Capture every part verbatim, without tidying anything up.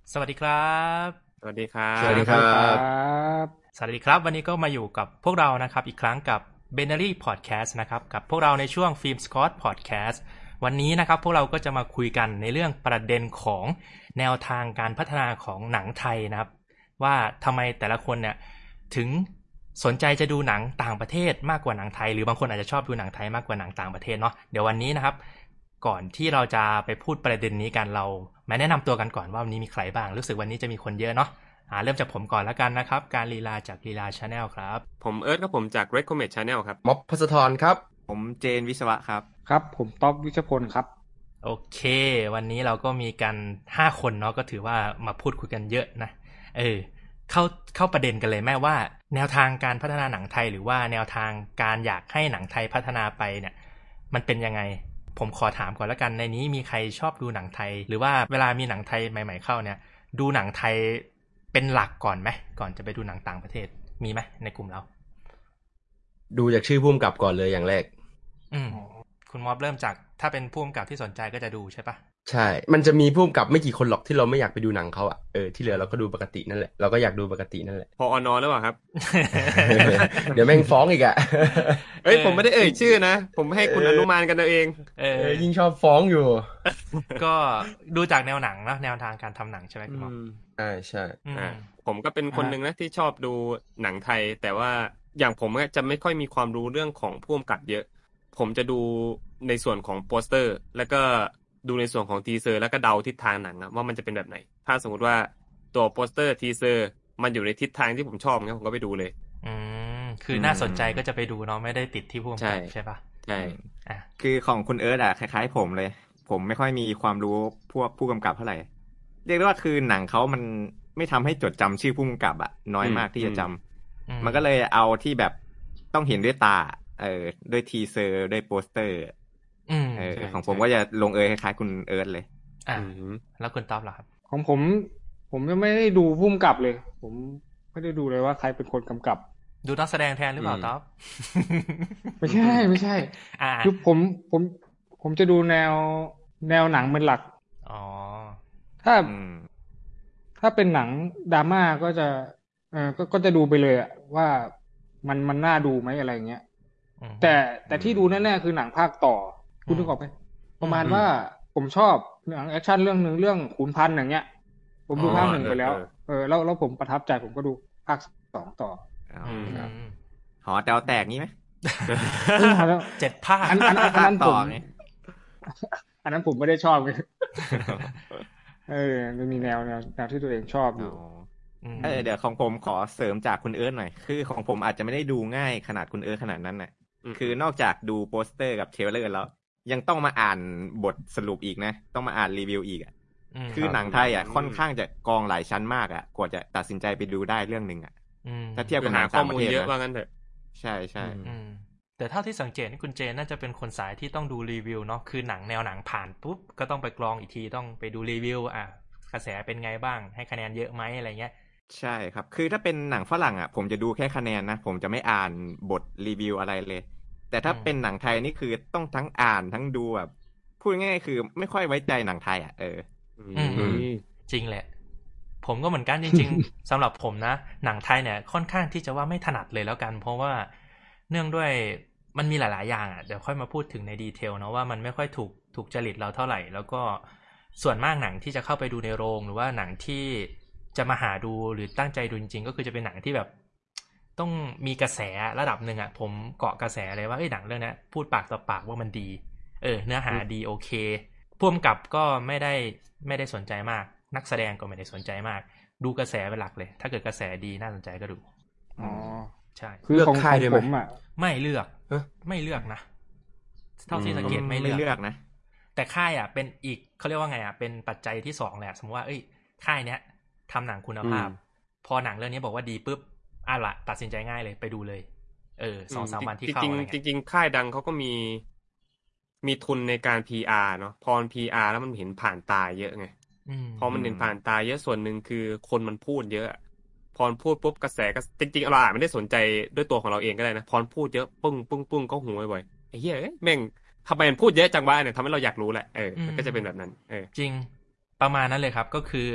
สวัสดีครับสวัสดีครับสวัสดีครับสวัสดีครับวันนี้ก็มาอยู่กับพวกเรานะครับอีกครั้งกับ Binary Podcast นะครับกับพวกเราในช่วง Film Squad Podcast วันนี้นะครับพวกเราก็จะมาคุยกันในเรื่องประเด็นของแนวทางการพัฒนาของหนังไทยนะครับว่าทำไมแต่ละคนเนี่ยถึงสนใจจะดูหนังต่างประเทศมากกว่าหนังไทยหรือบางคนอาจจะชอบดูหนังไทยมากกว่าหนังต่างประเทศเนาะเดี๋ยววันนี้นะครับก่อนที่เราจะไปพูดประเด็นนี้กันเรามาแนะนำตัวกันก่อนว่าวันนี้มีใครบ้างรู้สึกวันนี้จะมีคนเยอะเนาะอ่าเริ่มจากผมก่อนแล้วกันนะครับการลีลาจากลีลา Channel ครับผมเอิร์ธครับผมจาก Recommend Channel ครับม็อบพศธรครับผมเจนวิศวะครับครับผมต๊อบวิชพลครับโอเควันนี้เราก็มีกันห้าคนเนาะก็ถือว่ามาพูดคุยกันเยอะนะเออเข้าเข้าประเด็นกันเลยแม่ว่าแนวทางการพัฒนาหนังไทยหรือว่าแนวทางการอยากให้หนังไทยพัฒนาไปเนี่ยมันเป็นยังไงผมขอถามก่อนแล้วกันในนี้มีใครชอบดูหนังไทยหรือว่าเวลามีหนังไทยใหม่ๆเข้าเนี่ยดูหนังไทยเป็นหลักก่อนไหมก่อนจะไปดูหนังต่างประเทศมีไหมในกลุ่มเราดูจากชื่อพุ่มกับก่อนเลยอย่างแรกอืมคุณมอบเริ่มจากถ้าเป็นพุ่มกับที่สนใจก็จะดูใช่ปะใช่มันจะมีพุ่มกับไม่กี่คนหรอกที่เราไม่อยากไปดูหนังเขาอ่ะเออที่เหลือเราก็ดูปกตินั่นแหละเราก็อยากดูปกตินั่นแหละพออนอหรือเปล่าครับเดี๋ยวแม่งฟ้องอีกอ่ะเอ้ยผมไม่ได้เอ่ยชื่อนะผมให้คุณอนุมานกันเอาเองเออยิ่งชอบฟ้องอยู่ก็ดูจากแนวหนังนะแนวทางการทำหนังใช่ไหมคุณมอบใช่ใช่อ่าผมก็เป็นคนหนึ่งนะที่ชอบดูหนังไทยแต่ว่าอย่างผมจะไม่ค่อยมีความรู้เรื่องของผู้กำกับเยอะผมจะดูในส่วนของโปสเตอร์แล้วก็ดูในส่วนของทีเซอร์แล้วก็เดาทิศทางหนังนะว่ามันจะเป็นแบบไหนถ้าสมมติว่าตัวโปสเตอร์ทีเซอร์มันอยู่ในทิศทางที่ผมชอบงั้นผมก็ไปดูเลยอืมคือน่าสนใจก็จะไปดูเนาะไม่ได้ติดที่ผู้กำกับใช่ปะใช่อ่ะคือของคุณเอิร์ธอ่ะคล้ายๆผมเลยผมไม่ค่อยมีความรู้พวกผู้กำกับเท่าไหร่เรียกได้ว่าคือหนังเขามันไม่ทำให้จดจำชื่อผู้กำกับอ่ะน้อยมากที่จะจำมันก็เลยเอาที่แบบต้องเห็นด้วยตาเออด้วยทีเซอร์ด้วยโปสเตอร์เออของผมก็จะลงเอยคล้ายๆคุณเอิร์ธเลยอ่าแล้วคุณต๊อบล่ะครับของผมผมยังไม่ได้ดูผู้กำกับเลยผมไม่ได้ดูเลยว่าใครเป็นคนกำกับดูนักแสดงแทนหรือเปล่าต๊อบไม่ใช่ไม่ใช่คือผมผมผมจะดูแนวแนวหนังเป็นหลักอ๋อถ้าถ้าเป็นหนังดราม่าก็จะเออก็ก็จะดูไปเลยอะว่ามันมันน่าดูไหมอะไรเงี้ยแต่แต่ที่ดูแน่ๆคือหนังภาคต่อคุณนึกออกไหมประมาณว่าผมชอบหนังแอคชั่นเรื่องนึงเรื่องขุนพันธ์อย่างเงี้ยผมดูภาคหนึ่งไปแล้วเออแล้วแล้วผมประทับใจผมก็ดูภาคสองต่อหอแต๋วแตกงี้ไหมเจ็ดภาคอันอันอันนั้นผมอันนั้นผมไม่ได้ชอบเลยเออมันมีแนวแนวแนวที่ตัวเองชอบอยู่เออเดี๋ยวของผมขอเสริมจากคุณเอิร์ธหน่อยคือของผมอาจจะไม่ได้ดูง่ายขนาดคุณเอิร์ธขนาดนั้นน่ะคือนอกจากดูโปสเตอร์กับเทรลเลอร์แล้วยังต้องมาอ่านบทสรุปอีกนะต้องมาอ่านรีวิวอีกอ่ะคือหนังไทยอ่ะค่อนข้างจะกองหลายชั้นมากอ่ะกว่าจะตัดสินใจไปดูได้เรื่องนึงอ่ะถ้าเทียบกับหนังต่างประเทศเยอะว่างั้นเถอะใช่ใช่แต่เท่าที่สังเกตนี่คุณเจนน่าจะเป็นคนสายที่ต้องดูรีวิวเนาะคือหนังแนวหนังผ่านปุ๊บก็ต้องไปกรองอีกทีต้องไปดูรีวิวอ่ะกระแสเป็นไงบ้างให้คะแนนเยอะไหมอะไรเงี้ยใช่ครับคือถ้าเป็นหนังฝรั่งอ่ะผมจะดูแค่คะแนนนะผมจะไม่อ่านบทรีวิวอะไรเลยแต่ถ้าเป็นหนังไทยนี่คือต้องทั้งอ่านทั้งดูแบบพูดง่ายๆคือไม่ค่อยไว้ใจหนังไทยอ่ะเออจริงแหละผมก็เหมือนกันจริงๆ สำหรับผมนะหนังไทยเนี่ยค่อนข้างที่จะว่าไม่ถนัดเลยแล้วกันเพราะว่าเนื่องด้วยมันมีหลายๆอย่างอ่ะเดี๋ยวค่อยมาพูดถึงในดีเทลนะว่ามันไม่ค่อยถูกถูกจริตเราเท่าไหร่แล้วก็ส่วนมากหนังที่จะเข้าไปดูในโรงหรือว่าหนังที่จะมาหาดูหรือตั้งใจดูจริงๆก็คือจะเป็นหนังที่แบบต้องมีกระแสระดับหนึ่งอ่ะผมเกาะกระแสเลยว่าเอ้ยหนังเรื่องนี้พูดปากต่อปากว่ามันดีเออเนื้อหาดีโอเคผู้กำกับก็ไม่ได้ไม่ได้สนใจมากนักแสดงก็ไม่ได้สนใจมากดูกระแสเป็นหลักเลยถ้าเกิดกระแสดีน่าสนใจก็ดูอ๋อใช่คือของผมอ่ะไม่เลือกไม่เลือกนะเท่าที่สังเกตไม่เลือกนะแต่ค่ายอ่ะเป็นอีกเขาเรียกว่าไงอ่ะเป็นปัจจัยที่สองแหละสมมติว่าเอ้ยค่ายเนี้ยทำหนังคุณภาพพอหนังเรื่องนี้บอกว่าดีปุ๊บอ่ะละตัดสินใจง่ายเลยไปดูเลยเออ สองสาม วันที่เข้าอะไรเงี้ยจริงๆค่ายดังเขาก็มีมีทุนในการ พี อาร์ เนาะพอ พี อาร์ แล้วมันเห็นผ่านตาเยอะไงพอมันเห็นผ่านตาเยอะส่วนหนึ่งคือคนมันพูดเยอะพอพูดปุ๊บกระแสก็จริงๆเราอาจไม่ได้สนใจด้วยตัวของเราเองก็ได้นะพอพูดเยอะปึ้งปึ้งปึ้งก็หูบ่อยๆไอ้เหี้ยแม่งทำไมมันพูดเยอะจังวะเนี่ยทำให้เราอยากรู้แหละเออมันก็จะเป็นแบบนั้นเออจริงประมาณนั้นเลยครับก็คือ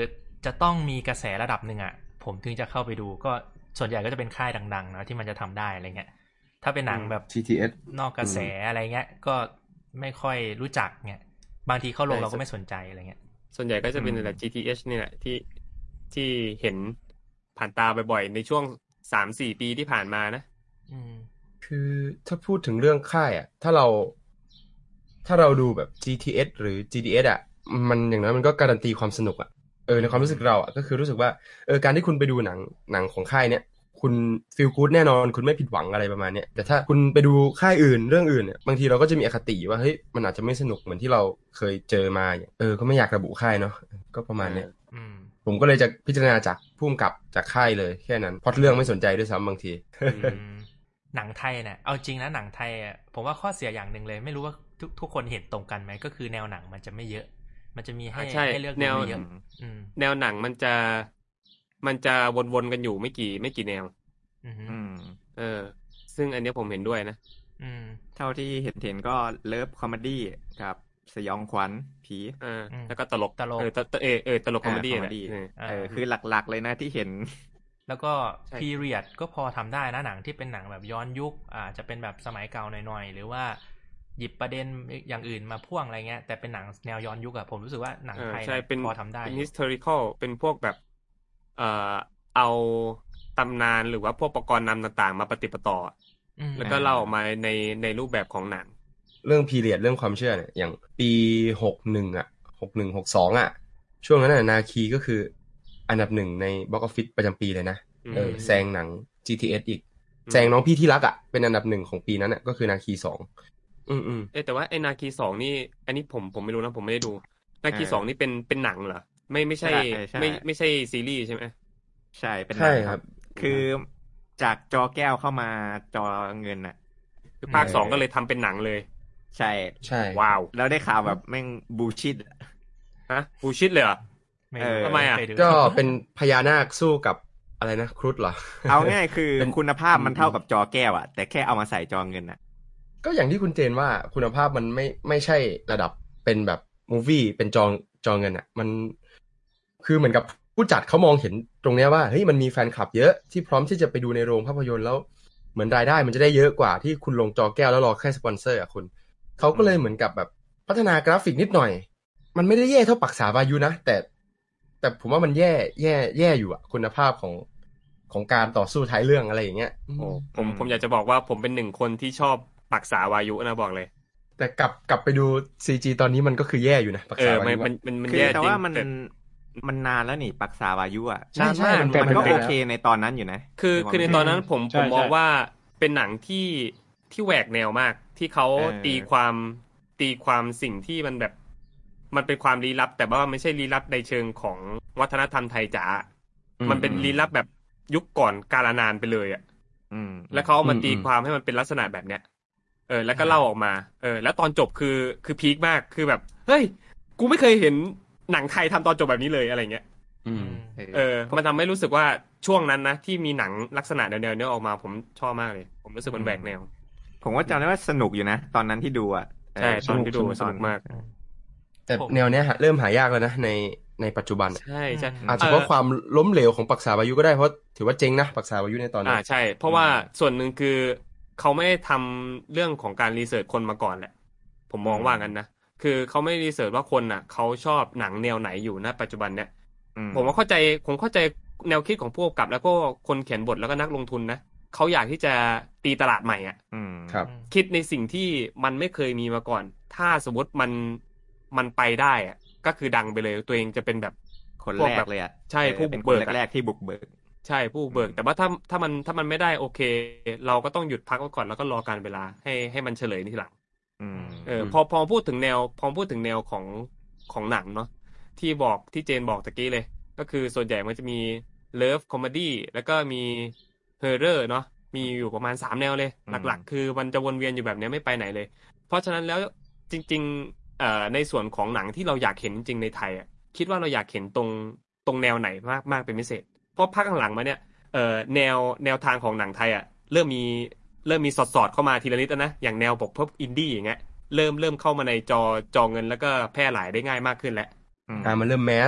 จะต้องมีกระแสระดับหนึ่งอ่ะผมถึงจะเข้าไปดูก็ส่วนใหญ่ก็จะเป็นค่ายดังๆนะที่มันจะทำได้อะไรเงี้ยถ้าเป็นหนังแบบจี ที เอสนอกกระแสอะไรเงี้ยก็ไม่ค่อยรู้จักเงี้ยบางทีเข้าลงเราก็ไม่สนใจอะไรเงี้ยส่วนใหญ่ก็จะเป็นแบบ จี ที เอช นี่แหละที่ที่เห็นผ่านตาบ่อยๆในช่วง สามสี่ ปีที่ผ่านมานะอืมคือถ้าพูดถึงเรื่องค่ายอ่ะถ้าเราถ้าเราดูแบบ จี ที เอส หรือ จี ดี เอส อ่ะมันอย่างน้อยมันก็การันตีความสนุกอ่ะเออในความรู้สึกเราอ่ะก็คือรู้สึกว่าเออการที่คุณไปดูหนังหนังของค่ายเนี้ยคุณฟีลกู๊ดแน่นอนคุณไม่ผิดหวังอะไรประมาณเนี้ยแต่ถ้าคุณไปดูค่ายอื่นเรื่องอื่นเนี่ยบางทีเราก็จะมีอคติว่าเฮ้ยมันอาจจะไม่สนุกเหมือนที่เราเคยเจอมาอย่างเออก็ไม่อยากระบุค่ายเนาะก็ประมาณเนี้ยผมก็เลยจะพิจารณาจากผู้กำกับจากค่ายเลยแค่นั้นพล็อตเรื่องไม่สนใจด้วยซ้ำบางทีหนังไทยเนี่ยเอาจริงนะหนังไทยอ่ะผมว่าข้อเสียอย่างหนึ่งเลยไม่รู้ว่าทุกทุกคนเห็นตรงกันไหมก็คือแนวหนังมันจะไม่เยอะมันจะมีให้ให้เลือกดูไม่เยอะแนวหนังมันจะมันจะวนๆกันอยู่ไม่กี่ไม่กี่แนวอืมเออซึ่งอันนี้ผมเห็นด้วยนะอืมเท่าที่เห็นเห็นก็เลิฟคอมเมดี้กับสยองขวัญผีเออแล้วก็ตลกตลกเออเออเออตลกคอมเมดี้เออคือหลักๆเลยนะที่เห็นแล้วก็พีเรียดก็พอทำได้นะหนังที่เป็นหนังแบบย้อนยุคอ่าจะเป็นแบบสมัยเก่าหน่อยๆหรือว่าหยิบประเด็นอย่างอื่นมาพ่วงอะไรเงี้ยแต่เป็นหนังแนวย้อนยุคอะผมรู้สึกว่าหนังไทยพอทำได้เป็น historical เป็นพวกแบบเอ่อเอาตำนานหรือว่าพวกประกรณ์นำต่างๆมาปฏิปต่อแล้วก็เล่าออกมาในในรูปแบบของหนังเรื่องพีเรียดเรื่องความเชื่อเนี่ยอย่างปีหกสิบเอ็ดอ่ะหกสิบเอ็ด หกสิบสองอ่ะช่วงนั้นน่ะนาคีก็คืออันดับหนึ่งในบ็อกออฟฟิศประจำปีเลยนะเออแซงหนัง จี ที เอส อีกแซงน้องพี่ที่รักอ่ะเป็นอันดับหนึ่งของปีนั้นอ่ะก็คือนาคีสองอืมๆเอ๊ะแต่ว่าไอ้นาคีสองนี่อันนี้ผมผมไม่รู้นะผมไม่ได้ดูนาคีสองนี่เป็นเป็นหนังเหรอไม่ไม่ใช่ไม่ไม่ใช่ซีรีส์ใช่ไหมใช่เป็นหนังครับคือจากจอแก้วเข้ามาจอเงินน่ะคือภาคสองก็เลยทำเป็นหนังเลยใช่ใช่ว้าวแล้วได้ข่าวแบบแม่งบูชิดฮะบูชิดเลยเหรอทำไมอ่ะก็เป็นพญานาคสู้กับอะไรนะครุฑเหรอเอาง่ายคือคุณภาพมันเท่ากับจอแก้วอ่ะแต่แค่เอามาใส่จอเงินน่ะก็อย่างที่คุณเจนว่าคุณภาพมันไม่ไม่ใช่ระดับเป็นแบบมูฟวี่เป็นจอจอเงินอ่ะมันคือเหมือนกับผู้จัดเขามองเห็นตรงนี้ว่าเฮ้ยมันมีแฟนคลับเยอะที่พร้อมที่จะไปดูในโรงภาพยนตร์แล้วเหมือนรายได้มันจะได้เยอะกว่าที่คุณลงจอแก้วแล้วรอแค่สปอนเซอร์อ่ะคุณเขาก็เลยเหมือนกับแบบพัฒนากราฟิกนิดหน่อยมันไม่ได้แย่เท่าปักษาวายุนะแต่แต่ผมว่ามันแย่แย่แย่อยู่อะคุณภาพของของการต่อสู้ท้ายเรื่องอะไรอย่างเงี้ยโอ้ผมผมอยากจะบอกว่าผมเป็นหนึ่งคนที่ชอบปักษาวายุนะบอกเลยแต่กลับกลับไปดู ซี จี ตอนนี้มันก็คือแย่อยู่นะปักษาวายุมันมันมันแย่จริงแต่ว่ามันมันนานแล้วนี่ปักษาวายุอ่ะนานมากมันก็โอเคในตอนนั้นอยู่นะคือคือในตอนนั้นผมผมมองว่าเป็นหนังที่ที่แหวกแนวมากที่เขาตีความตีความสิ่งที่มันแบบมันเป็นความลี้ลับแต่ว่าไม่ใช่ลี้ลับในเชิงของวัฒนธรรมไทยจ๋ามันเป็นลี้ลับแบบยุคก่อนกาลนานไปเลยอ่ะแล้วเขาเอามาตีความให้มันเป็นลักษณะแบบเนี้ยเออแล้วก็เล่าออกมาเออแล้วตอนจบคือคือพีคมากคือแบบเฮ้ยกูไม่เคยเห็นหนังไทยทำตอนจบแบบนี้เลยอะไรเงี้ยเออมันทำให้รู้สึกว่าช่วงนั้นนะที่มีหนังลักษณะแนวๆนี้ออกมาผมชอบมากเลยผมรู้สึกมันแหวกแนวผมว่าจำได้ว่าสนุกอยู่นะตอนนั้นที่ดูอ่ะใช่ตอนที่ดูสนุกมากแต่แนวเนี้ยเริ่มหายากแล้วนะในในปัจจุบันใช่ใช่อาจจะเพราะความล้มเหลวของปักษาวายุก็ได้เพราะถือว่าเจ๊งนะปักษาวายุในตอนนี้อ่าใช่เพราะว่าส่วนหนึ่งคือเขาไม่ได้ทำเรื่องของการรีเสิร์ชคนมาก่อนแหละผมมองว่างั้นนะคือเขาไม่รีเสิร์ชว่าคนน่ะเขาชอบหนังแนวไหนอยู่ณปัจจุบันเนี้ยผมว่าเข้าใจผมเข้าใจแนวคิดของผู้กำกับแล้วก็คนเขียนบทแล้วก็นักลงทุนนะเขาอยากที่จะตีตลาดใหม่อ่ะครับคิดในสิ่งที่มันไม่เคยมีมาก่อนถ้าสมมติมันมันไปได้อ่ะก็คือดังไปเลยตัวเองจะเป็นแบบคนแรกเลยอ่ะใช่ผู้บุกเบิกแรกๆที่บุกเบิกใช่ผู้บุกเบิกแต่ว่าถ้าถ้ามันถ้ามันไม่ได้โอเคเราก็ต้องหยุดพักไว้ก่อนแล้วก็รอการเวลาให้ให้มันเฉลยทีหลังเออพอพอพูดถึงแนวพอพูดถึงแนวของของหนังเนาะที่บอกที่เจนบอกตะกี้เลยก็คือส่วนใหญ่มันจะมีเลิฟคอมเมดี้แล้วก็มีฮอร์เรอร์เนาะมีอยู่ประมาณสามแนวเลยหลักๆคือมันจะวนเวียนอยู่แบบนี้ไม่ไปไหนเลยเพราะฉะนั้นแล้วจริงๆเอ่อในส่วนของหนังที่เราอยากเห็นจริงในไทยอ่ะคิดว่าเราอยากเห็นตรงตรงแนวไหนมากมากเป็นพิเศษเพราะภาคหลังๆมาเนี่ยเอ่อแนวแนวทางของหนังไทยอ่ะเริ่มมีเริ่มมีสอดๆเข้ามาทีละนิดนะอย่างแนวบอกพวกอินดี้อย่างเงี้ยเริ่มเริ่มเข้ามาในจอจอเงินแล้วก็แพร่หลายได้ง่ายมากขึ้นแล้วอ่ามันเริ่มแมส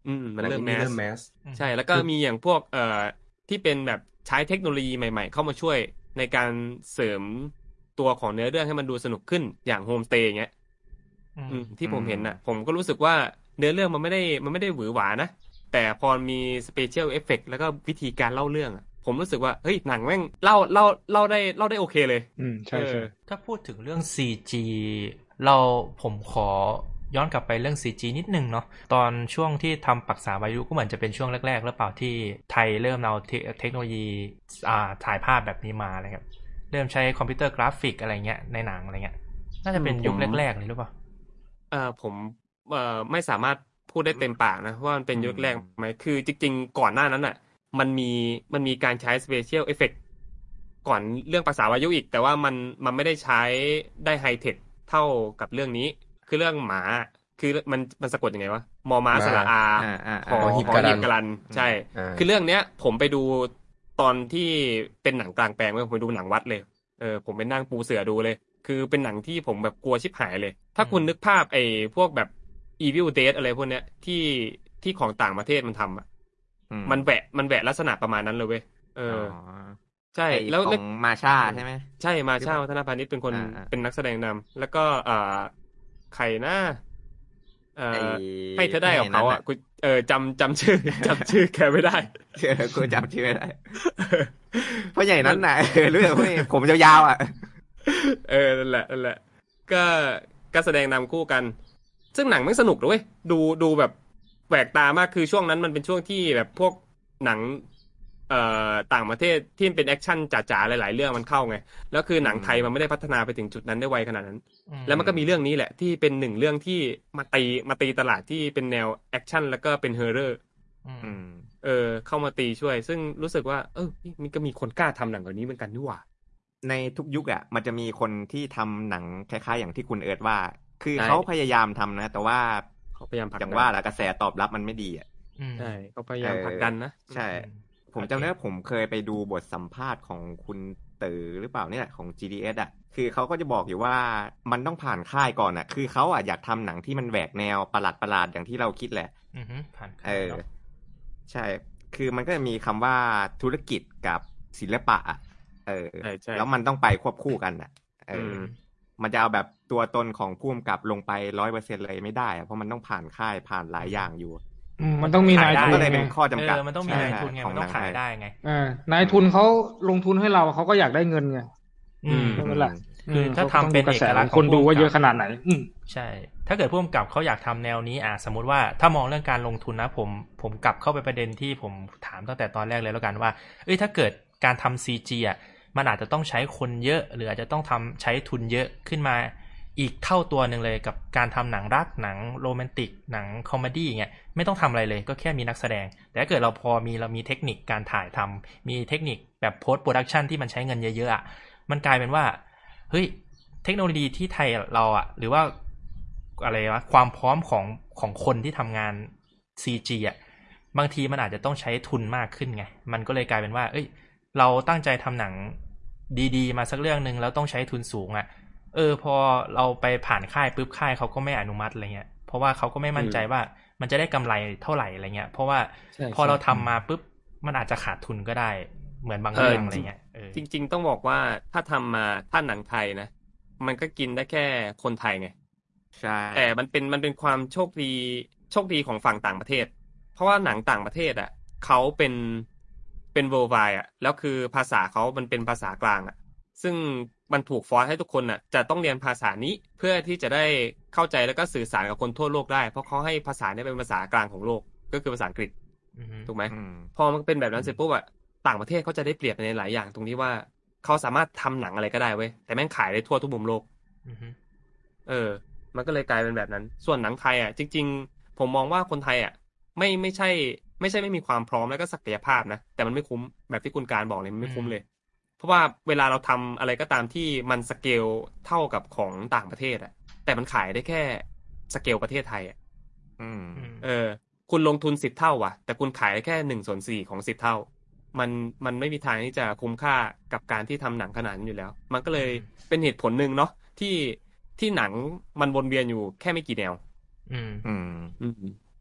อืมมันเริ่มแมสใช่แล้วก็มีอย่างพวกเอ่อที่เป็นแบบใช้เทคโนโลยีใหม่ๆเข้ามาช่วยในการเสริมตัวของเนื้อเรื่องให้มันดูสนุกขึ้นอย่างโฮมสเตย์อย่างเงี้ยอืมที่ผมเห็นน่ะผมก็รู้สึกว่าเนื้อเรื่องมันไม่ได้มันไม่ได้หวือหวานะแต่พอมีสเปเชียลเอฟเฟคแล้วก็วิธีการเล่าเรื่องอ่ะผมรู้สึกว่าเฮ้ยหนังแม่งเล่าเล่าเล่าได้เล่าได้โอเคเลยอืมใช่ๆถ้าพูดถึงเรื่อง ซี จี เราผมขอย้อนกลับไปเรื่อง ซี จี นิดนึงเนาะตอนช่วงที่ทำปักษาวายุก็เหมือนจะเป็นช่วงแรกๆแล้วเปล่าที่ไทยเริ่มเอาเทคโนโลยีอ่าถ่ายภาพแบบนี้มาอะไรครับเริ่มใช้คอมพิวเตอร์กราฟิกอะไรเงี้ยในหนังอะไรเงี้ยน่าจะเป็นยุคแรกๆเลยหรือเปล่าเอ่อผมเอ่อไม่สามารถพูดได้เต็มปากนะว่ามันเป็นยุคแรกไหมคือจริงๆก่อนหน้านั้นน่ะมันมีมันมีการใช้ Special Effect ก่อนเรื่องภาษาวายุอีกแต่ว่ามันมันไม่ได้ใช้ได้ไฮเทคเท่ากับเรื่องนี้คือเรื่องหมาคือมันมันสะกดยังไงวะมอม้าสระอาขอหิบกรันใช่คือเรื่องเนี้ยผมไปดูตอนที่เป็นหนังกลางแปลงผมไปดูหนังวัดเลยเออผมไปนั่งปูเสื่อดูเลยคือเป็นหนังที่ผมแบบกลัวชิบหายเลยถ้าคุณนึกภาพไอ้พวกแบบ Evil Dead อะไรพวกเนี้ยที่ที่ของต่างประเทศมันทำอ่ะมันแหวะมันแหวะลักษณะประมาณนั้นเลยเว้ยเออใช่แล้วของมาชาใช่ไหมใช่มาชาวัฒนพานิชเป็นคนเป็นนักแสดงนำแล้วก็อ่าใครนะเอ่อให้เธอได้ของเขาอ่ะกูเออจำจำชื่อจำชื่อแกไม่ได้กูจำชื่อไม่ได้เพราะใหญ่นั้นน่ะรู้สึกว่าผมยาวๆอ่ะเออนั่นแหละนั่นแหละก็ก็แสดงนำคู่กันซึ่งหนังไม่สนุกด้วยดูดูแบบแปลกตามากคือช่วงนั้นมันเป็นช่วงที่แบบพวกหนังเอ่อต่างประเทศที่เป็นแอคชั่นจ๋าๆหลายๆเรื่องมันเข้าไงแล้วคือหนังไทยมันไม่ได้พัฒนาไปถึงจุดนั้นได้ไวขนาดนั้นแล้วมันก็มีเรื่องนี้แหละที่เป็นหนึ่งเรื่องที่มาตีมาตีตลาดที่เป็นแนวแอคชั่นแล้วก็เป็นเฮอร์เรอร์เออเข้ามาตีช่วยซึ่งรู้สึกว่าเออมันก็มีคนกล้าทำหนังแบบนี้เหมือนกันนี่หว่าในทุกยุคอ่ะมันจะมีคนที่ทำหนังคล้ายๆอย่างที่คุณเอิร์ธว่าคือเขาพยายามทำนะแต่ว่าเขาพยายามผลักดันอย่างว่าแหละกระแสตอบรับมันไม่ดีอ่ะใช่เขาพยายามผลักดันนะใช่ผมจำได้ว่าผมเคยไปดูบทสัมภาษณ์ของคุณเต๋อหรือเปล่าเนี่ยของ จี ดี เอส อ่ะคือเขาก็จะบอกอยู่ว่ามันต้องผ่านค่ายก่อนอ่ะคือเขาอ่ะอยากทำหนังที่มันแหวกแนวประหลาดประหลาดอย่างที่เราคิดแหละอือฮึผ่านค่ายเออใช่คือมันก็จะมีคำว่าธุรกิจกับศิลปะเออแล้วมันต้องไปควบคู่กันอ่ะเออมันจะเอาแบบตัวตนของผู้กำกับลงไป ร้อยเปอร์เซ็นต์ เลยไม่ได้เพราะมันต้องผ่านค่ายผ่านหลายอย่างอยู่มันต้องมีนายทุนก็เลยเป็นข้อจำกัดมันต้องมีนายทุนไงมันต้องขายได้ไงเออนายทุนเขาลงทุนให้เราเขาก็อยากได้เงินไงอืมนั่นแหละคือถ้าทำเป็นเอกลักษณ์คนดูว่าเยอะขนาดไหนอืมใช่ถ้าเกิดผู้กำกับเขาอยากทำแนวนี้อ่ะสมมติว่าถ้ามองเรื่องการลงทุนนะผมผมกลับเข้าไปประเด็นที่ผมถามตั้งแต่ตอนแรกเลยแล้วกันว่าเอ้ยถ้าเกิดการทำ ซี จี อ่ะมันอาจจะต้องใช้คนเยอะหรืออาจจะต้องทำใช้ทุนเยอะขึ้นมาอีกเท่าตัวหนึ่งเลยกับการทำหนังรักหนังโรแมนติกหนังคอมเมดี้เงี้ยไม่ต้องทำอะไรเลยก็แค่มีนักแสดงแต่ถ้าเกิดเราพอมีเรามีเทคนิคการถ่ายทำมีเทคนิคแบบโพสต์โปรดักชันที่มันใช้เงินเยอะๆอ่ะมันกลายเป็นว่าเฮ้ยเทคโนโลยีที่ไทยเราอ่ะหรือว่าอะไรวะความพร้อมของของคนที่ทำงาน ซี จี อ่ะบางทีมันอาจจะต้องใช้ทุนมากขึ้นไงมันก็เลยกลายเป็นว่าเอ้ยเราตั้งใจทำหนังดีๆมาสักเรื่องนึงแล้วต้องใช้ทุนสูงอ่ะเออพอเราไปผ่านค่ายปุ๊บค่ายเขาก็ไม่อนุมัติอะไรเงี้ยเพราะว่าเขาก็ไม่มั่นใจว่ามันจะได้กำไรเท่าไหร่อะไรเงี้ยเพราะว่าพอเราทำมาปุ๊บมันอาจจะขาดทุนก็ได้เหมือนบางเรื่องอะไรเงี้ยจริงๆต้องบอกว่าถ้าทำมาถ้าหนังไทยนะมันก็กินได้แค่คนไทยไงใช่แต่มันเป็นมันเป็นความโชคดีโชคดีของฝั่งต่างประเทศเพราะว่าหนังต่างประเทศอ่ะเขาเป็นเป็น worldwide อ่ะแล้วคือภาษาเขามันเป็นภาษากลางอ่ะซึ่งมันถูกฟอร์สให้ทุกคนน่ะจะต้องเรียนภาษานี้เพื่อที่จะได้เข้าใจแล้วก็สื่อสารกับคนทั่วโลกได้เพราะเขาให้ภาษานี้เป็นภาษากลางของโลกก็คือภาษาอังกฤษถูกไหมพอมันเป็นแบบนั้นเสร็จปุ๊บอะต่างประเทศเขาจะได้เปรียบในหลายอย่างตรงที่ว่าเขาสามารถทำหนังอะไรก็ได้เว้ยแต่แม่งขายได้ทั่วทุกมุมโลกเออมันก็เลยกลายเป็นแบบนั้นส่วนหนังไทยอ่ะจริงๆผมมองว่าคนไทยอ่ะไม่ไม่ใช่ไม่ใช่ไม่มีความพร้อมแล้วก็ศักยภาพนะแต่มันไม่คุ้มแบบที่คุณการบอกเลยมันไม่คุ้มเลยเพราะว่าเวลาเราทำอะไรก็ตามที่มันสเกลเท่ากับของต่างประเทศอ่ะแต่มันขายได้แค่สเกลประเทศไทยอ่ะเออคุณลงทุนสิบเท่าว่ะแต่คุณขายได้แค่หนึ่งส่วนสี่ของสิบเท่ามันมันไม่มีทางที่จะคุ้มค่ากับการที่ทำหนังขนาดนั้นอยู่แล้วมันก็เลยเป็นเหตุผลหนึ่งเนาะที่ที่หนังมันวนเวียนอยู่แค่ไม่กี่แนวอืมอืมอืม